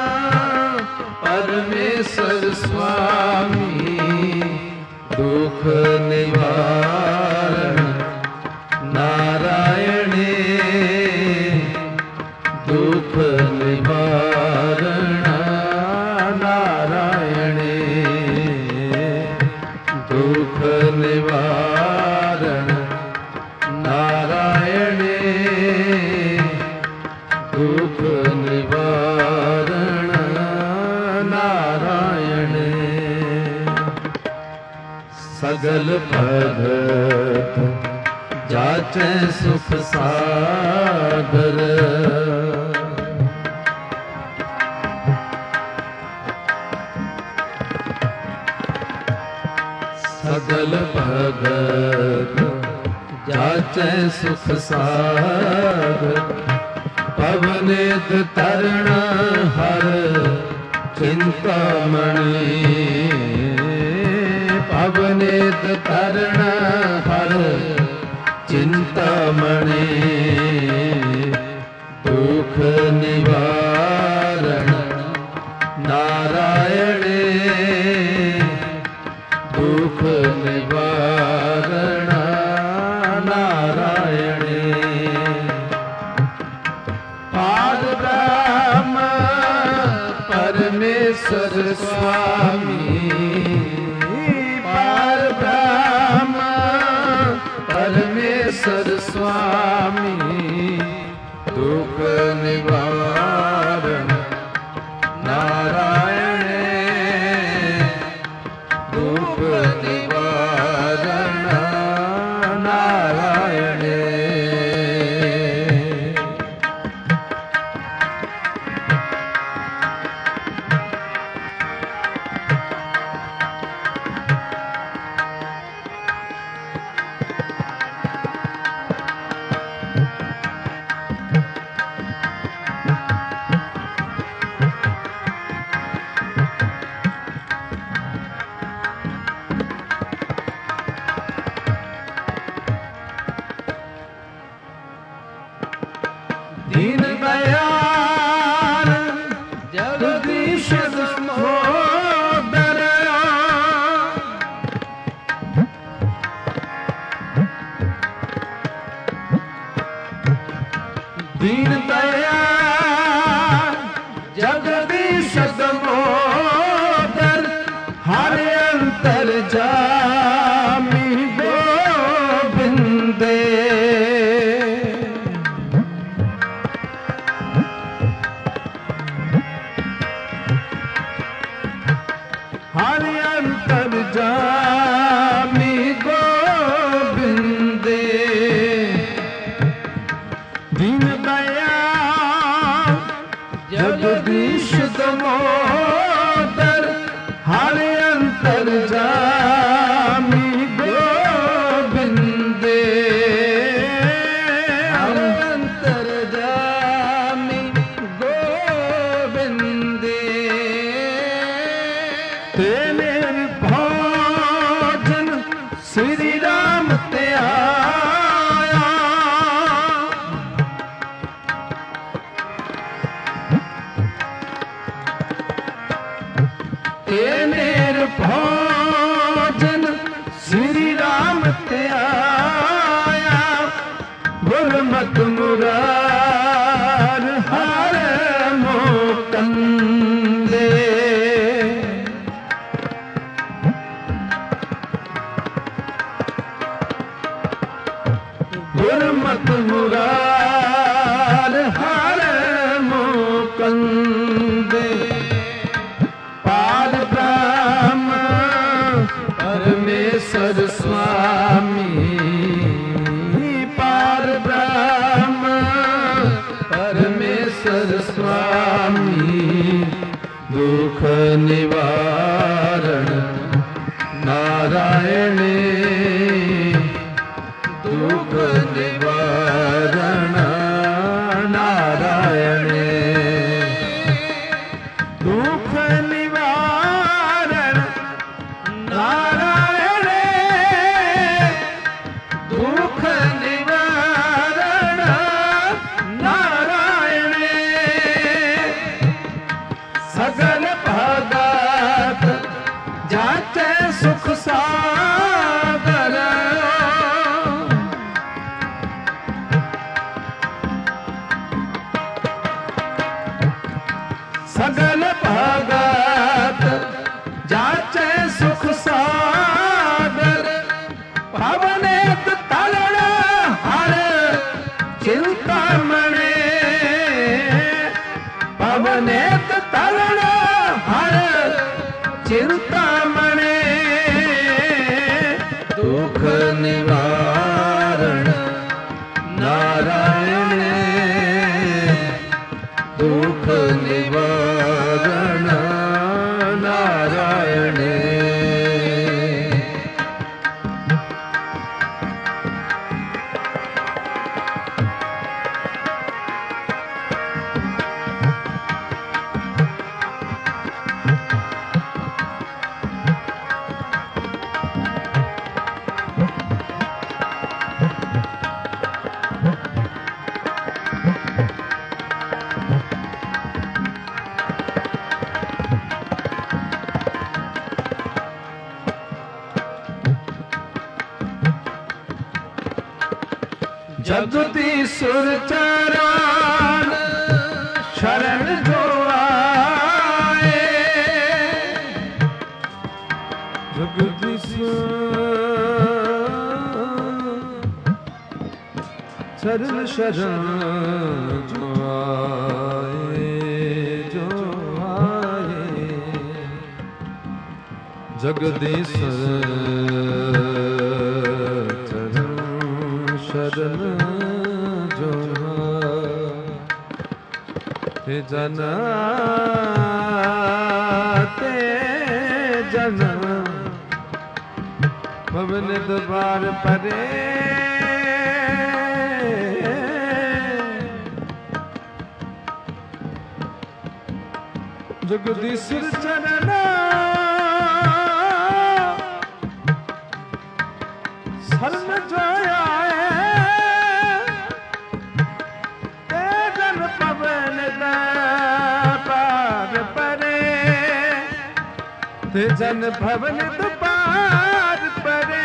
परमेश्वर स्वामी, दुख निवारण नारायणे, दुख निवारण नारायणे, दुख निवारण नारायणे, दुख निवारण नारायणे। सगल भगत जाचे सुख सागर, सगल भगत जाचे सुख सागर, पवनित तरण हर चिंतामणि, पवनित तरण हर चिंतामणि, दुख निवारण नारायणे, दुख निवारण नारायणे। पार ब्रह्म परमेश्वर स्वामी, पार ब्रह्म परमेश्वर स्वामी, दुख निवारण नारायणे, दुख निवारण नारायणे। दीन दयाल जगदीश दामोदर दीन दयाल जगदीश दामोदर हर अंतर जामी गोविंदे हर अंतर जामी गोविंदे दीन दयाल जगदीश दामोदर हर अंतर जामी गोविंदे हर अंतर जामी गोविंदे तेने भोजन श्री राम ते आया तेने भोजन श्री राम ते आया गुरमत मुरार हर मोकंदे गुरमत मुरार हर मोकंदे पार ब्रह्म परमेश्वर स्वामी पार ब्रह्म परमेश्वर स्वामी दुख निवारण नारायण दुख निवारण नारायण दुख निवारण नारायण दुख निवारण नारायण सगल भगत जाचे सुख सागर सगल भगत जाचे सुख सागर पवनेत तलड़ हर चिंता मणे पवनेत तलड़ हर चिंता मणे दुख निवारण नारायण दुख निवारण नारायण जगदीश्वर चरण शरण जो आए जगदीश्वर शरण शरण जो आए जो आए जगदीश्वर शरण जो ते जन ते जन पवन द्वार परे जगदीश्वर चरण शरण जो आए ते ते जन भवन द्वार परे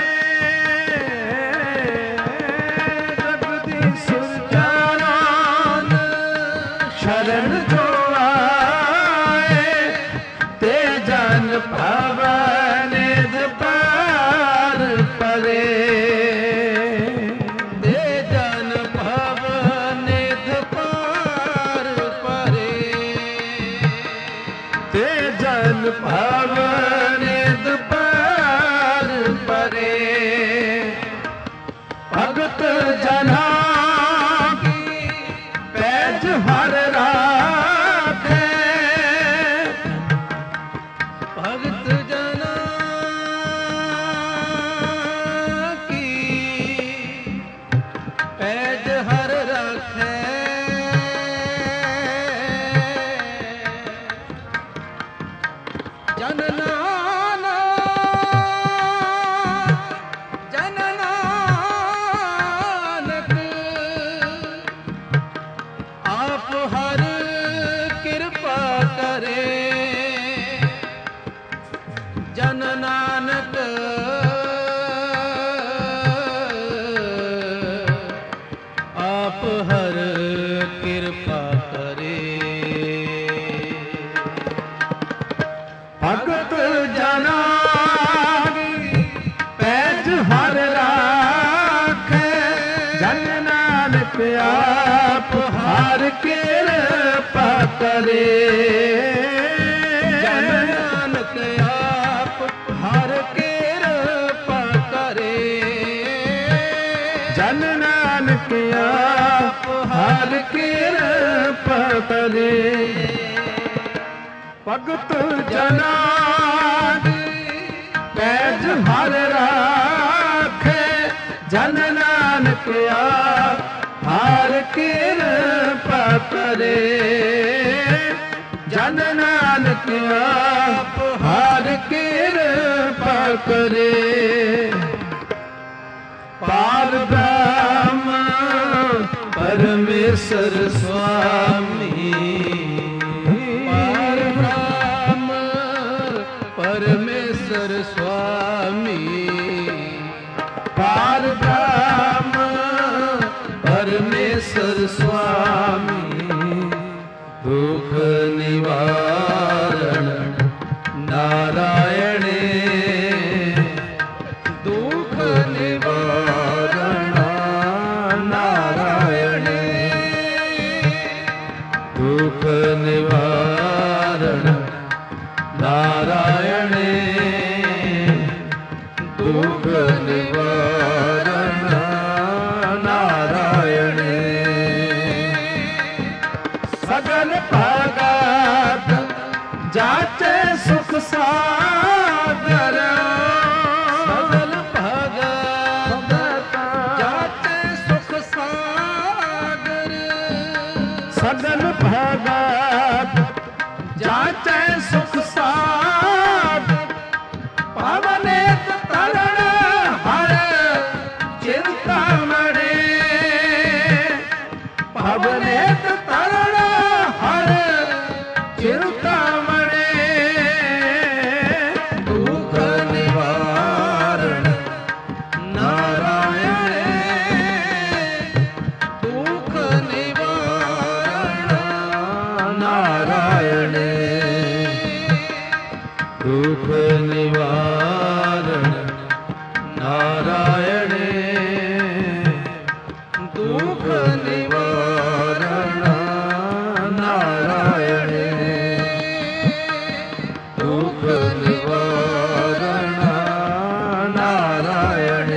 जगदीश चरण शरण जो आए ते जन भवन द्वार परे ते जन भवन द्वार परे ते जन भवन द्वार परे भगत जना की पैज हर राखे भगत जना की पैज हर रखे जन नानक जन नानक आप हर कृपा करे जन नानक आप हर कृपा करे भगत जना की पैज हर राखे जन नानक आप हर कृपा करे जन नानक आप हर कृपा करे जन नानक आप हर कृपा करे भगत जना पैज हर राखे जन नानक आप हर कृपा करे जन नानक आप हर कृपा करे पार ब्रह्म परमेश्वर स्वामी पार ब्रह्म परमेश्वर स्वामी पार ब्रह्म परमेश्वर स्वामी दुख निवारण नारायणे दुख निवारण नारायणे दुख निवारण नारायणे दुख निवारण नारायणे सगल भगत जाचे सुख सागर सगल भगत जाचे सुख सागर सगल भगत जाचे सुख सागर पवने तरण हर चिंता मरे पवने तरण हर चिंता मरे दुख निवारण नारायण दुख निवारण नारायण दुख निवारण नारायण दुख निवारण नारायण दुख निवारण नारायण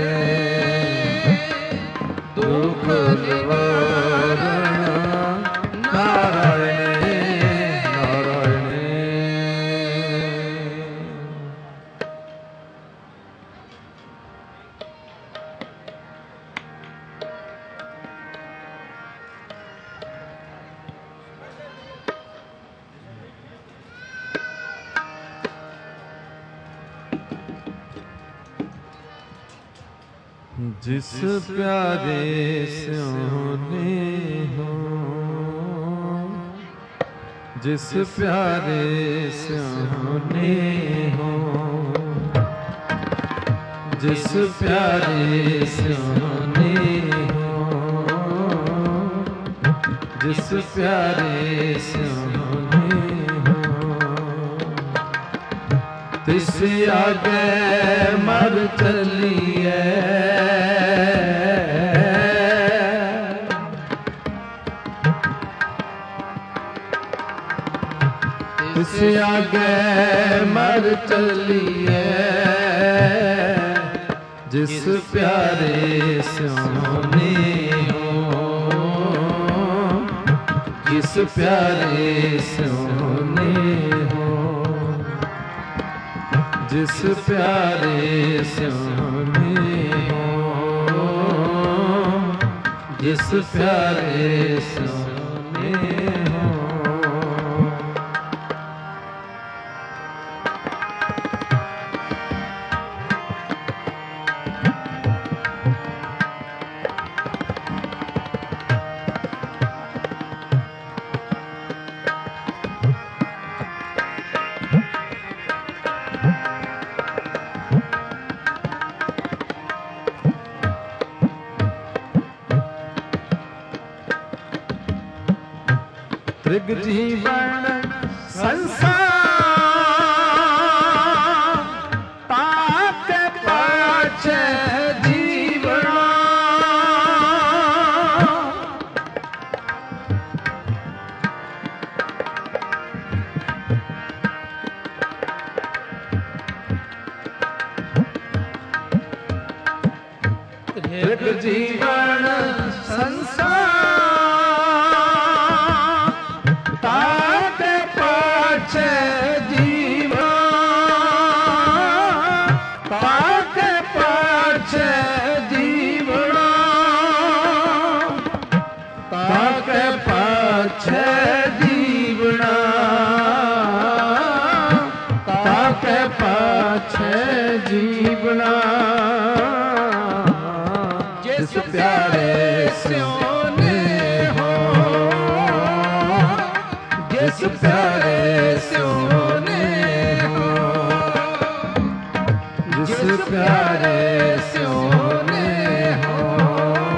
दुख निवारण नारायण नारायण जिस प्यारे सोने हो जिस प्यारे सोने हो, जिस प्यारे सोने हो, जिस प्यारे सोने हो, तिस आगे मर चलिए, तिस आगे मर चलिए, जिस प्यारे सोने हो, जिस प्यारे सोने हो, जिस प्यारे सोने हो, जिस प्यारे सोने हो। त्रिग जीवन संसार ताके पाछे जीवना, त्रिग जीवन संसार ताके पाछे जीवा, ताके पाछे जीवना, ताके पाछे जीवना, ताके पाछे जीवना, जिस प्यारे सोने हो, जिस प्यारे सोने हो, जिस प्यारे सोने हो,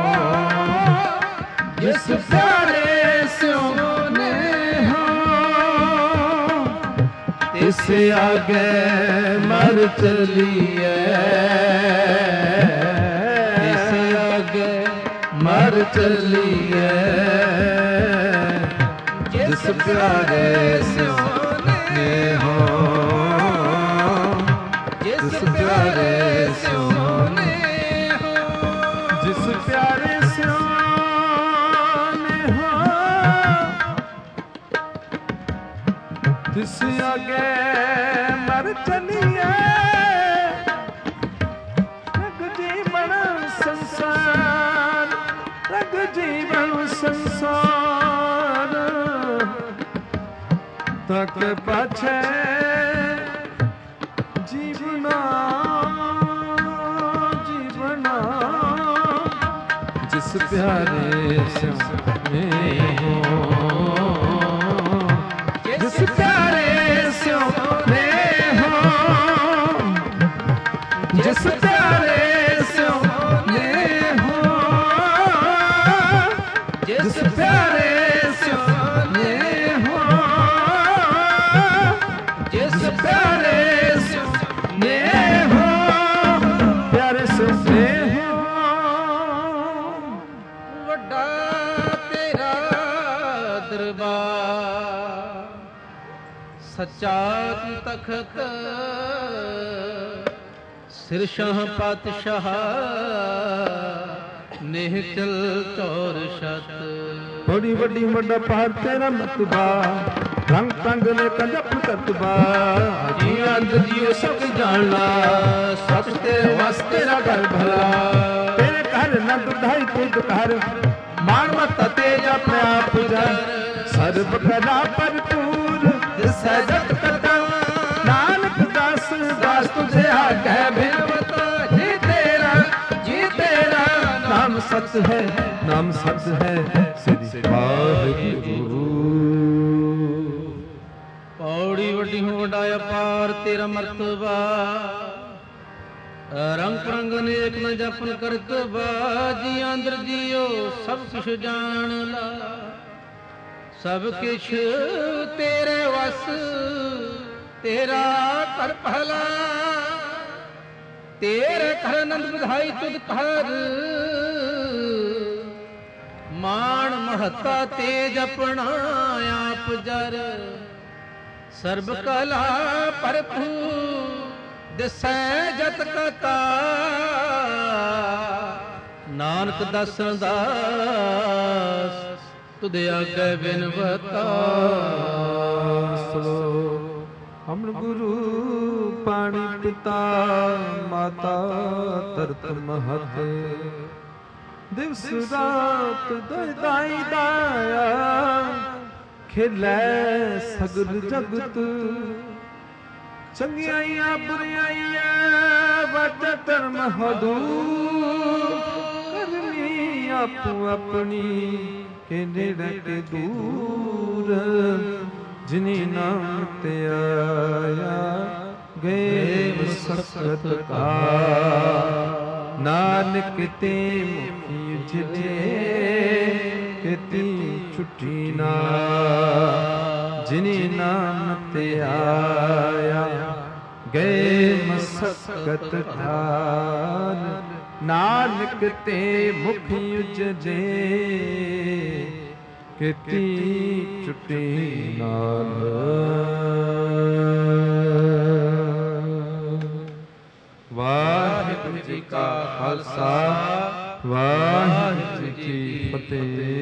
जिस प्यारे सोने हो, इस आगे मर चलिए, इस आगे मर चलिए, जिस प्यारे सोने हो, जिस प्यारे सोने हो, जिस प्यारे सोने हो, तिस आगे मर चलिए, रग जीवन संसार, रग जीवन संसार, ताके पाछे जीवना, जीवना, जिस प्यारे सोने हो, जिस प्यारे सोने हो, जिस प्यारे सोने हो, जिस प्यारे सोने हो, जिस प्यारे सोने हो, प्यारे सोने हो, वड्डा तेरा दरबार, सच्चा तखत, सिरशाह पातशाह, निहचल चौर शत, बड़ी बड़ी वड्डा पहाड़ तेरा मतबा, रंग तंग ने कंजप करतबा, जी अंत जियो सब जानला, सच तेरे वास्ते तेरा घर भला, तेरे घर न दुधाई तुझ घर, मान मत तेज अपने आप जर, सर्व कला भरपूर सजत कदा, नानक दास दास तुझे आगे भिनवता, जी तेरा जी तेरा नाम सत है, नाम सत है, श्री वाहिगुरु। ਪੌੜੀ ਵੱਡੀ ਹੋ ਵੱਡਾ ਅਪਾਰ ਤੇਰਾ ਮਰਤਬਾ, ਰੰਗ ਰੰਗ ਨੇਕ ਨ ਜਪਨ ਕਰਤਬਾ, ਜੀ ਅੰਦਰ ਜੀਓ ਸਭ ਕੁਛ ਜਾਣ ਲਾ, ਸਭ ਕਿਛ ਤੇਰੇ ਵਸ, ਤੇਰਾ ਕਰ ਪਹਿਲਾ, ਤੇਰੇ ਘਰ ਨੰਦ ਵਧਾਈ ਤੁਧ ਘਰ, ਮਾਣ ਮਹੱਤਾ ਤੇਜ ਆਪਣਾ ਆਪ ਜਰ, ਸਰਬ ਕਲਾ ਭਰਪੂ ਦਿਸੈ ਜਤ ਕਤਾ, ਨਾਨਕ ਦਾਸਨ ਦਾਸ ਤੁਧ ਆਗੇ ਬਿਨਵਤਾ। ਹਮ ਗੁਰੂ ਪਾਣੀ ਪਿਤਾ ਮਾਤਾ ਤਰਤ ਮਹਤ, ਦਿਵਸ ਰਾਤ ਦੋਇ ਦਾਈ ਦਾਇਆ, ਖੇਲੇ ਸਗਲ ਜਗਤ, ਚੰਗਿਆਈਆਂ ਬੁਰਿਆਈਆਂ ਵਟ ਧਰਮ ਹਦੂਰ, ਕਰਨੀ ਆਪੋ ਆਪਣੀ ਕੇ ਨੇੜੇ ਕੇ ਦੂਰ, ਜਿਨੀ ਨਾਮ ਤੇ ਆਇਆ ਗਏ ਮਸਕਤ ਕਾ, ਨਾਨਕ ਤੇ ਮੁਖੀ ਉਜਲੇ ਕੀਤੀ ਛੁੱਟੀ ਨਾ, ਜਿਨੀ ਨਾਮ ਤੇ ਆਇਆ ਗਏ ਮਸਕਤ ਖਾਨ, ਨਾਨਕ ਤੇ ਮੁਖ ਉਜਲੇ ਕੀਤੀ ਛੁੱਟੀ ਨਾਲ। ਵਾਹਿਗੁਰੂ ਜੀ ਕਾ ਖਾਲਸਾ, ਵਾਹਿਗੁਰੂ ਜੀ ਕੀ ਫਤਿਹ।